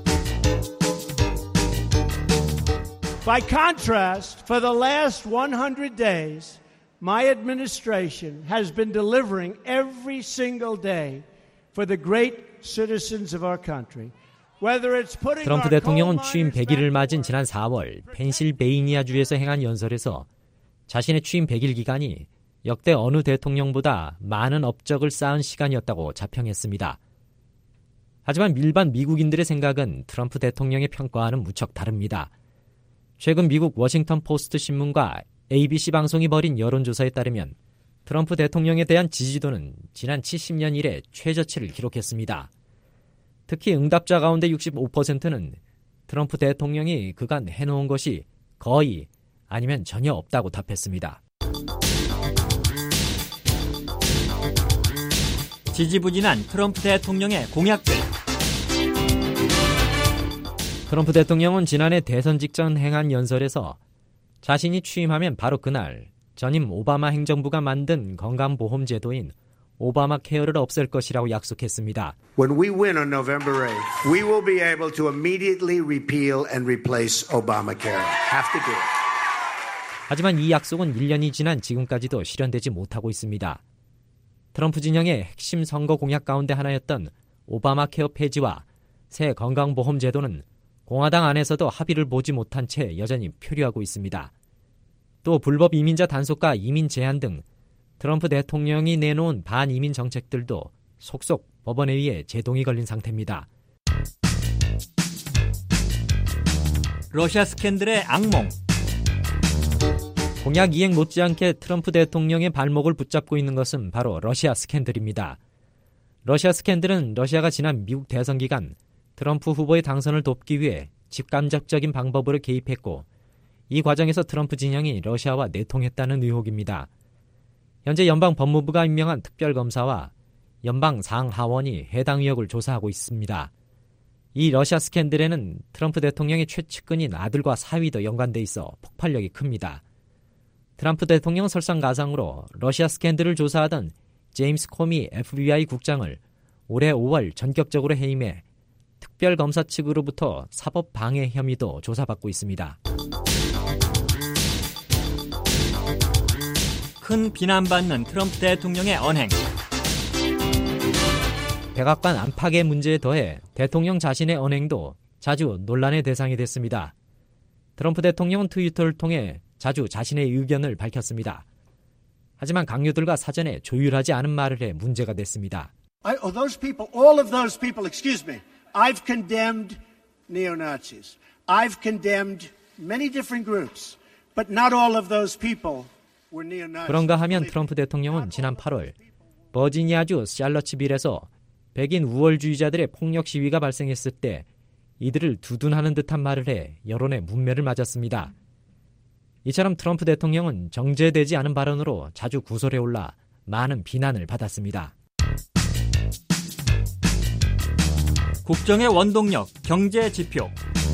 By contrast, for the last one hundred days, my administration has been delivering every single day for the great citizens of our country. 트럼프 대통령은 취임 백 일을 맞은 지난 사월 펜실베이니아주에서 행한 연설에서 자신의 취임 백 일 기간이 역대 어느 대통령보다 많은 업적을 쌓은 시간이었다고 자평했습니다. 하지만 일반 미국인들의 생각은 트럼프 대통령의 평가와는 무척 다릅니다. 최근 미국 워싱턴 포스트 신문과 에이비씨 방송이 벌인 여론조사에 따르면 트럼프 대통령에 대한 지지도는 지난 칠십 년 이래 최저치를 기록했습니다. 특히 응답자 가운데 육십오 퍼센트는 트럼프 대통령이 그간 해놓은 것이 거의 아니면 전혀 없다고 답했습니다. 지지부진한 트럼프 대통령의 공약들. 트럼프 대통령은 지난해 대선 직전 행한 연설에서 자신이 취임하면 바로 그날 전임 오바마 행정부가 만든 건강보험제도인 오바마 케어를 없앨 것이라고 약속했습니다. When we win on November eighth, we will be able to immediately repeal and replace Obamacare. Have to do it. 하지만 이 약속은 일 년이 지난 지금까지도 실현되지 못하고 있습니다. 트럼프 진영의 핵심 선거 공약 가운데 하나였던 오바마 케어 폐지와 새 건강보험 제도는 공화당 안에서도 합의를 보지 못한 채 여전히 표류하고 있습니다. 또 불법 이민자 단속과 이민 제한 등 트럼프 대통령이 내놓은 반이민 정책들도 속속 법원에 의해 제동이 걸린 상태입니다. 러시아 스캔들의 악몽. 공약 이행 못지않게 트럼프 대통령의 발목을 붙잡고 있는 것은 바로 러시아 스캔들입니다. 러시아 스캔들은 러시아가 지난 미국 대선 기간 트럼프 후보의 당선을 돕기 위해 직간접적인 방법으로 개입했고 이 과정에서 트럼프 진영이 러시아와 내통했다는 의혹입니다. 현재 연방 법무부가 임명한 특별검사와 연방 상하원이 해당 의혹을 조사하고 있습니다. 이 러시아 스캔들에는 트럼프 대통령의 최측근인 아들과 사위도 연관돼 있어 폭발력이 큽니다. 트럼프 대통령 설상가상으로 러시아 스캔들을 조사하던 제임스 코미 에프비아이 국장을 올해 오월 전격적으로 해임해 특별검사 측으로부터 사법 방해 혐의도 조사받고 있습니다. 큰 비난받는 트럼프 대통령의 언행. 백악관 안팎의 문제에 더해 대통령 자신의 언행도 자주 논란의 대상이 됐습니다. 트럼프 대통령은 트위터를 통해 자주 자신의 의견을 밝혔습니다. 하지만 강요들과 사전에 조율하지 않은 말을 해 문제가 됐습니다. I, oh, those people, all of those people, excuse me, I've condemned neo-Nazis. I've condemned many different groups, but not all of those people were neo-Nazis. 그런가 하면 트럼프 대통령은 지난 팔월 버지니아주 샬럿츠빌에서 백인 우월주의자들의 폭력 시위가 발생했을 때 이들을 두둔하는 듯한 말을 해 여론의 문매를 맞았습니다. 이처럼 트럼프 대통령은 정제되지 않은 발언으로 자주 구설에 올라 많은 비난을 받았습니다. 국정의 원동력, 경제 지표.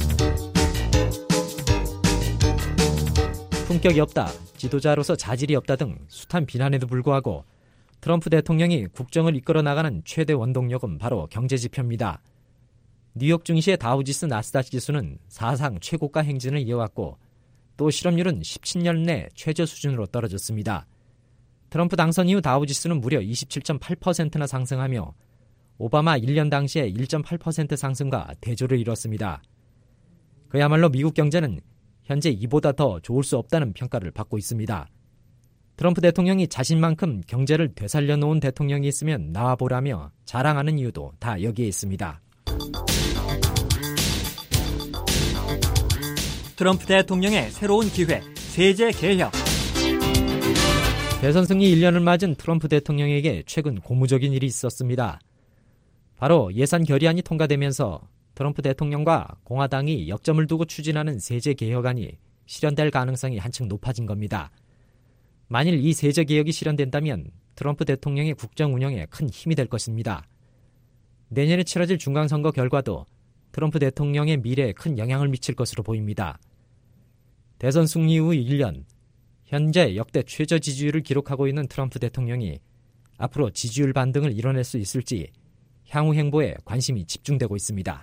품격이 없다, 지도자로서 자질이 없다 등 숱한 비난에도 불구하고 트럼프 대통령이 국정을 이끌어 나가는 최대 원동력은 바로 경제 지표입니다. 뉴욕 증시의 다우지수 나스닥 지수는 사상 최고가 행진을 이어왔고 또 실업률은 십칠 년 내 최저 수준으로 떨어졌습니다. 트럼프 당선 이후 다우지수는 무려 이십칠 점 팔 퍼센트나 상승하며 오바마 일 년 당시의 일 점 팔 퍼센트 상승과 대조를 이뤘습니다. 그야말로 미국 경제는 현재 이보다 더 좋을 수 없다는 평가를 받고 있습니다. 트럼프 대통령이 자신만큼 경제를 되살려 놓은 대통령이 있으면 나와보라며 자랑하는 이유도 다 여기에 있습니다. 트럼프 대통령의 새로운 기회, 세제 개혁. 대선 승리 일 년을 맞은 트럼프 대통령에게 최근 고무적인 일이 있었습니다. 바로 예산 결의안이 통과되면서 트럼프 대통령과 공화당이 역점을 두고 추진하는 세제 개혁안이 실현될 가능성이 한층 높아진 겁니다. 만일 이 세제 개혁이 실현된다면 트럼프 대통령의 국정 운영에 큰 힘이 될 것입니다. 내년에 치러질 중간선거 결과도 트럼프 대통령의 미래에 큰 영향을 미칠 것으로 보입니다. 대선 승리 후 일 년, 현재 역대 최저 지지율을 기록하고 있는 트럼프 대통령이 앞으로 지지율 반등을 이뤄낼 수 있을지 향후 행보에 관심이 집중되고 있습니다.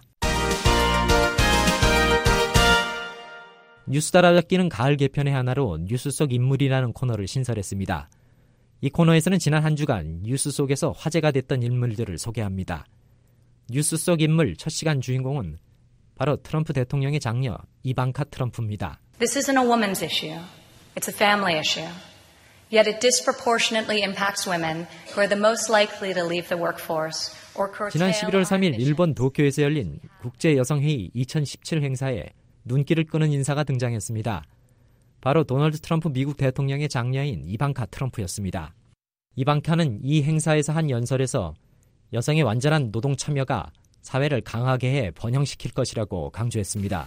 뉴스 따라잡기는 가을 개편의 하나로 뉴스 속 인물이라는 코너를 신설했습니다. 이 코너에서는 지난 한 주간 뉴스 속에서 화제가 됐던 인물들을 소개합니다. 뉴스 속 인물 첫 시간 주인공은 바로 트럼프 대통령의 장녀 이방카 트럼프입니다. This isn't a woman's issue. It's a family issue. Yet it disproportionately impacts women who are the most likely to leave the workforce or curtail. 지난 십일월 삼일 일본 도쿄에서 열린 국제여성회의 이천십칠 행사에 눈길을 끄는 인사가 등장했습니다. 바로 도널드 트럼프 미국 대통령의 장녀인 이방카 트럼프였습니다. 이방카는 이 행사에서 한 연설에서 여성의 완전한 노동 참여가 사회를 강하게 해 번영시킬 것이라고 강조했습니다.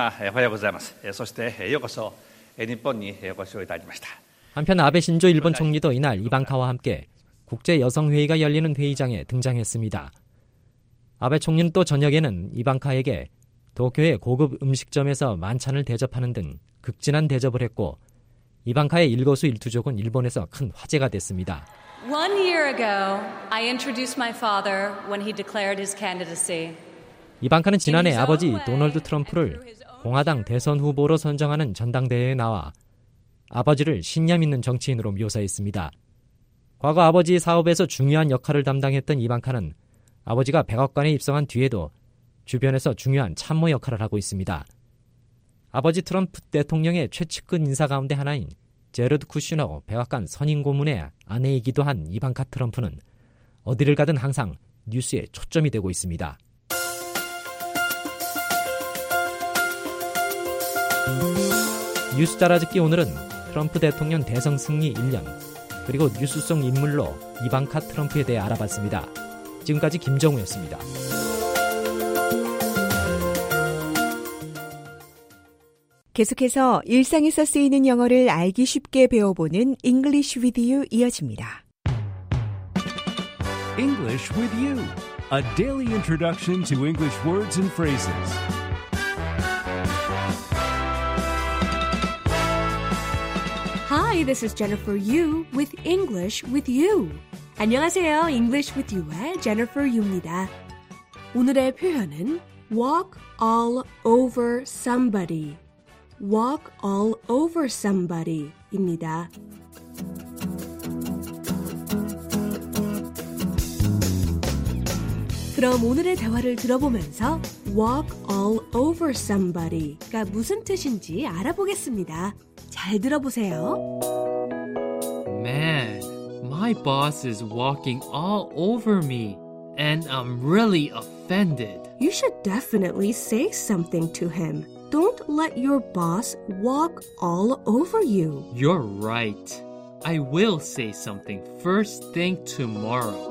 한편 아베 신조 일본 총리도 이날 이방카와 함께 국제여성회의가 열리는 회의장에 등장했습니다. 아베 총리는 또 저녁에는 이방카에게 도쿄의 고급 음식점에서 만찬을 대접하는 등 극진한 대접을 했고 이방카의 일거수일투족은 일본에서 큰 화제가 됐습니다. One year ago, I introduced my father when he declared his candidacy. 이방카는 지난해 아버지 도널드 트럼프를 공화당 대선 후보로 선정하는 전당대회에 나와 아버지를 신념 있는 정치인으로 묘사했습니다. 과거 아버지의 사업에서 중요한 역할을 담당했던 이방카는 아버지가 백악관에 입성한 뒤에도 주변에서 중요한 참모 역할을 하고 있습니다. 아버지 트럼프 대통령의 최측근 인사 가운데 하나인 제러드 쿠슈너 백악관 선임 고문의 아내이기도 한 이방카 트럼프는 어디를 가든 항상 뉴스에 초점이 되고 있습니다. 뉴스 따라잡기 오늘은 트럼프 대통령 대선 승리 일 년 그리고 뉴스 속 인물로 이방카 트럼프에 대해 알아봤습니다. 지금까지 김정우였습니다. 계속해서 일상에서 쓰이는 영어를 알기 쉽게 배워보는 English with You 이어집니다. English with You, a daily introduction to English words and phrases. Hi, this is Jennifer Yu with English with You. 안녕하세요. English with You의 Jennifer Yu입니다. 오늘의 표현은 walk all over somebody. walk all over somebody 입니다. 그럼 오늘의 대화를 들어보면서 walk all over somebody가 무슨 뜻인지 알아보겠습니다. 잘 들어보세요. Man, my boss is walking all over me and I'm really offended. You should definitely say something to him. Don't let your boss walk all over you. You're right. I will say something first thing tomorrow.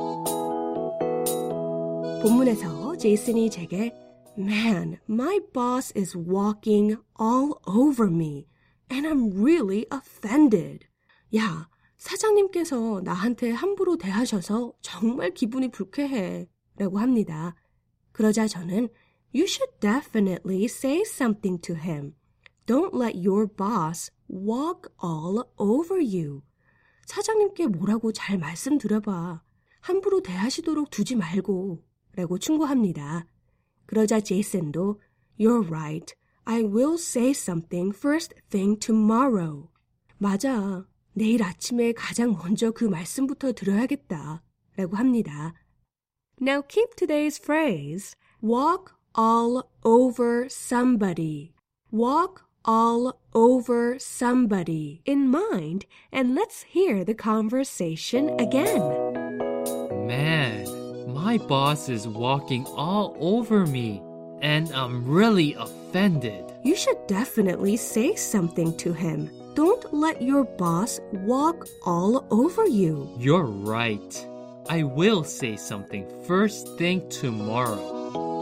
본문에서 제이슨이 제게 Man, my boss is walking all over me and I'm really offended. 야, 사장님께서 나한테 함부로 대하셔서 정말 기분이 불쾌해 라고 합니다. 그러자 저는 You should definitely say something to him. Don't let your boss walk all over you. 사장님께 뭐라고 잘 말씀드려봐. 함부로 대하시도록 두지 말고 라고 충고합니다. 그러자 제이슨도 You're right. I will say something first thing tomorrow. 맞아. 내일 아침에 가장 먼저 그 말씀부터 드려야겠다 라고 합니다. Now keep today's phrase. Walk all over somebody. Walk all over somebody in mind, and let's hear the conversation again. Man, my boss is walking all over me, and I'm really offended. You should definitely say something to him. Don't let your boss walk all over you. You're right. I will say something first thing tomorrow.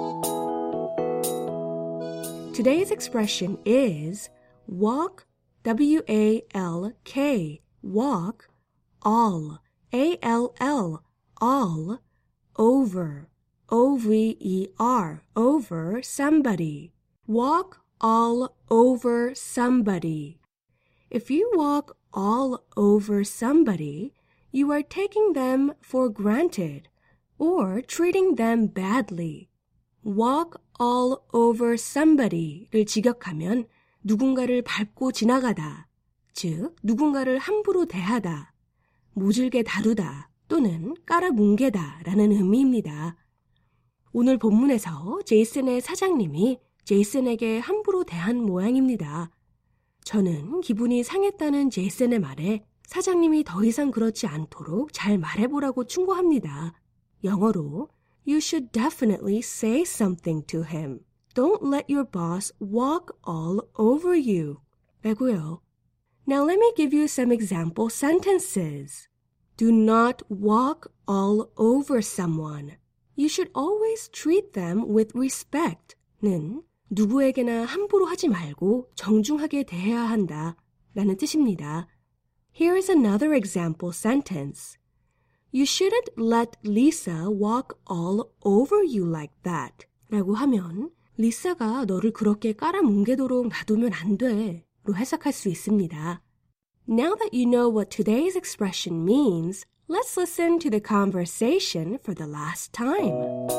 Today's expression is walk, W A L K, walk, all, A L L, all, over, O V E R, over somebody. Walk all over somebody. If you walk all over somebody, you are taking them for granted or treating them badly. Walk all over somebody를 직역하면 누군가를 밟고 지나가다, 즉 누군가를 함부로 대하다, 모질게 다루다 또는 깔아뭉개다 라는 의미입니다. 오늘 본문에서 제이슨의 사장님이 제이슨에게 함부로 대한 모양입니다. 저는 기분이 상했다는 제이슨의 말에 사장님이 더 이상 그렇지 않도록 잘 말해보라고 충고합니다. 영어로 You should definitely say something to him. Don't let your boss walk all over you. 라고요. Now let me give you some example sentences. Do not walk all over someone. You should always treat them with respect. 는 누구에게나 함부로 하지 말고 정중하게 대해야 한다 라는 뜻입니다. Here is another example sentence. You shouldn't let Lisa walk all over you like that. 라고 하면 리사가 너를 그렇게 깔아뭉개도록 놔두면 안 돼. 로 해석할 수 있습니다. Now that you know what today's expression means, let's listen to the conversation for the last time.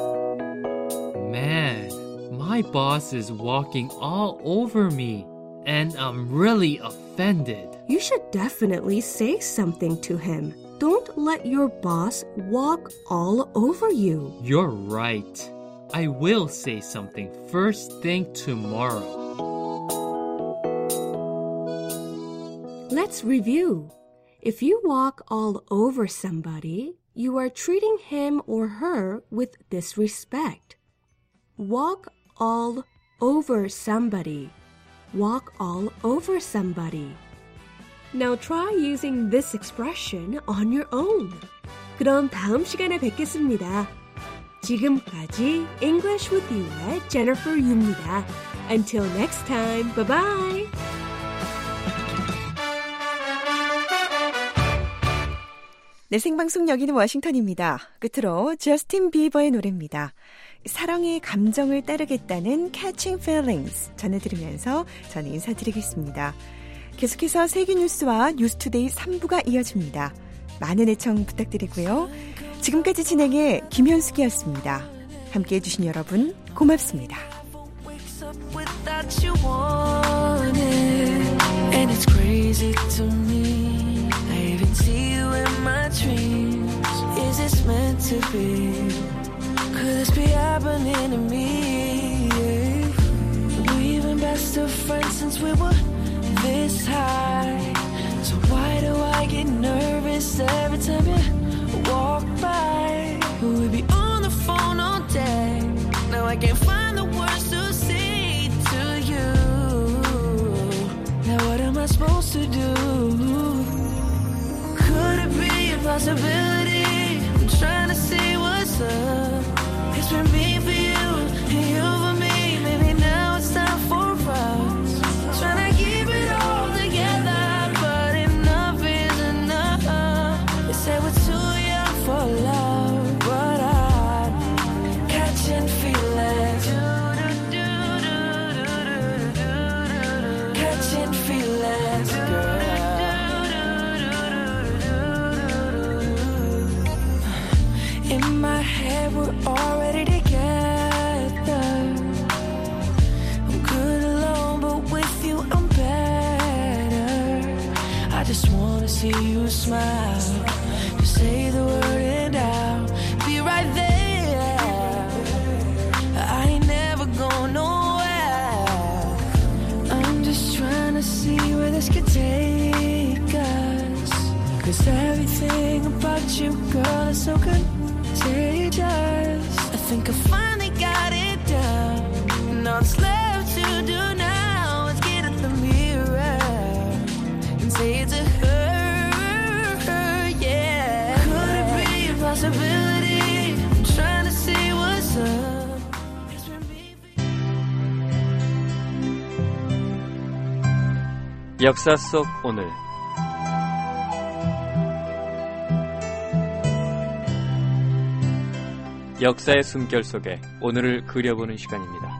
Man, my boss is walking all over me, and I'm really offended. You should definitely say something to him. Don't let your boss walk all over you. You're right. I will say something first thing tomorrow. Let's review. If you walk all over somebody, you are treating him or her with disrespect. Walk all over somebody. Walk all over somebody. Now try using this expression on your own. 그럼 다음 시간에 뵙겠습니다. 지금까지 English with You의 Jennifer Yu입니다. Until next time, bye bye. 네, 생방송 여기는 워싱턴입니다. 끝으로 저스틴 비버의 노래입니다. 사랑의 감정을 따르겠다는 Catching Feelings 전해드리면서 저는 인사드리겠습니다. 계속해서 세계 뉴스와 뉴스투데이 삼 부가 이어집니다. 많은 애청 부탁드리고요. 지금까지 진행의 김현숙이었습니다. 함께해 주신 여러분 고맙습니다. And it's crazy to me. I even see you in my dreams. Is this meant to be? Could this be happening to me? We've been best of friends since we were this high. So why do I get nervous every time you walk by? We'll be on the phone all day. Now I can't find the words to say to you. Now what am I supposed to do? Could it be a possibility? I'm trying to see what's up. It's been me for you and you for me. Maybe now it's time for us. Trying to keep it all together, but enough is enough. we're already together. I'm good alone, but with you I'm better. I just wanna see you smile. Just say the word and I'll be right there. I ain't never going nowhere. I'm just trying to see where this could take us. Cause everything about you, girl, is so contagious. I think I finally got it down. And all that's left to do now is get at the mirror and say it to her, yeah. Could it be a possibility? I'm trying to see what's up. 역사 속 오늘. 역사의 숨결 속에 오늘을 그려보는 시간입니다.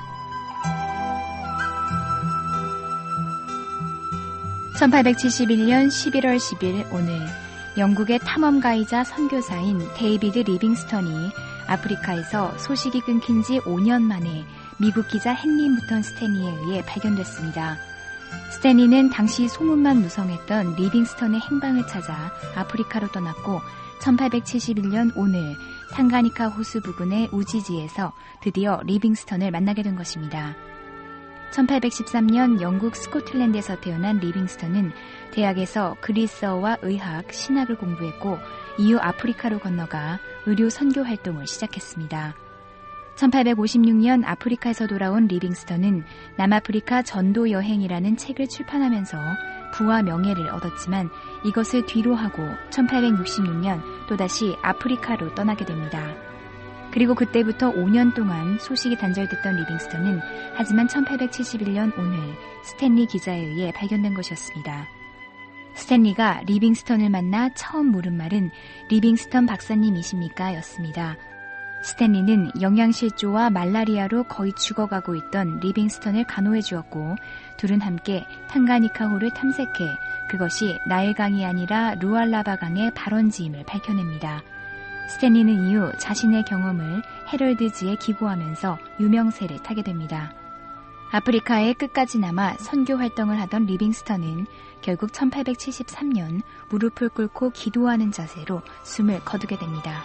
천팔백칠십일 년 십일월 십일 오늘 영국의 탐험가이자 선교사인 데이비드 리빙스턴이 아프리카에서 소식이 끊긴 지 오 년 만에 미국 기자 헨리 무턴 스탠리에 의해 발견됐습니다. 스탠리는 당시 소문만 무성했던 리빙스턴의 행방을 찾아 아프리카로 떠났고 천팔백칠십일 년 오늘 탕가니카 호수 부근의 우지지에서 드디어 리빙스턴을 만나게 된 것입니다. 천팔백십삼 년 영국 스코틀랜드에서 태어난 리빙스턴은 대학에서 그리스어와 의학, 신학을 공부했고 이후 아프리카로 건너가 의료 선교 활동을 시작했습니다. 천팔백오십육 년 아프리카에서 돌아온 리빙스턴은 남아프리카 전도 여행이라는 책을 출판하면서 부와 명예를 얻었지만 이것을 뒤로 하고 천팔백육십육 년 또다시 아프리카로 떠나게 됩니다. 그리고 그때부터 오 년 동안 소식이 단절됐던 리빙스턴은 하지만 천팔백칠십일 년 오늘 스탠리 기자에 의해 발견된 것이었습니다. 스탠리가 리빙스턴을 만나 처음 물은 말은 리빙스턴 박사님이십니까? 였습니다. 스탠리는 영양실조와 말라리아로 거의 죽어가고 있던 리빙스턴을 간호해 주었고 둘은 함께 탕가니카호를 탐색해 그것이 나일강이 아니라 루알라바강의 발원지임을 밝혀냅니다. 스탠리는 이후 자신의 경험을 헤럴드지에 기고하면서 유명세를 타게 됩니다. 아프리카의 끝까지 남아 선교 활동을 하던 리빙스턴은 결국 천팔백칠십삼 년 무릎을 꿇고 기도하는 자세로 숨을 거두게 됩니다.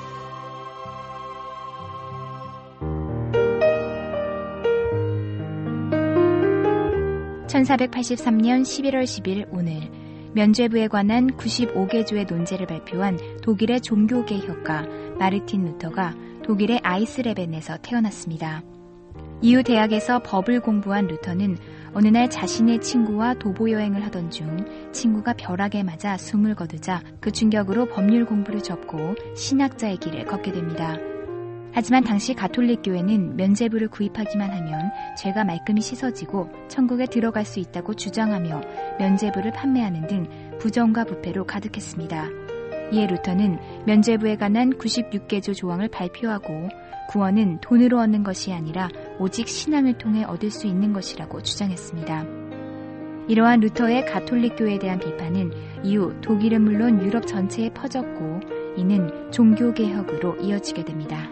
천사백팔십삼 년 십일월 십일 오늘 면죄부에 관한 구십오 개조의 논제를 발표한 독일의 종교개혁가 마르틴 루터가 독일의 아이스레벤에서 태어났습니다. 이후 대학에서 법을 공부한 루터는 어느 날 자신의 친구와 도보여행을 하던 중 친구가 벼락에 맞아 숨을 거두자 그 충격으로 법률 공부를 접고 신학자의 길을 걷게 됩니다. 하지만 당시 가톨릭 교회는 면죄부를 구입하기만 하면 죄가 말끔히 씻어지고 천국에 들어갈 수 있다고 주장하며 면죄부를 판매하는 등 부정과 부패로 가득했습니다. 이에 루터는 면죄부에 관한 구십육 개조 조항을 발표하고 구원은 돈으로 얻는 것이 아니라 오직 신앙을 통해 얻을 수 있는 것이라고 주장했습니다. 이러한 루터의 가톨릭 교회에 대한 비판은 이후 독일은 물론 유럽 전체에 퍼졌고 이는 종교개혁으로 이어지게 됩니다.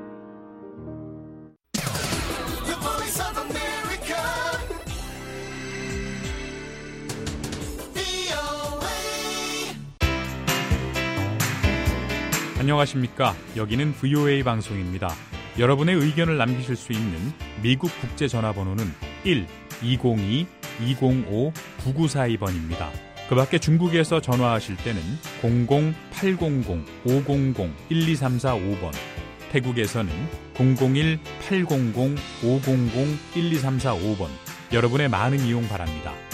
안녕하십니까. 여기는 브이오에이 방송입니다. 여러분의 의견을 남기실 수 있는 미국 국제전화번호는 일 이공이 이공오 구구사이 번입니다. 그 밖에 중국에서 전화하실 때는 공공 팔공공 오공공 일이삼사오 번, 태국에서는 공공일 팔공공 오공공 일이삼사오 번, 여러분의 많은 이용 바랍니다.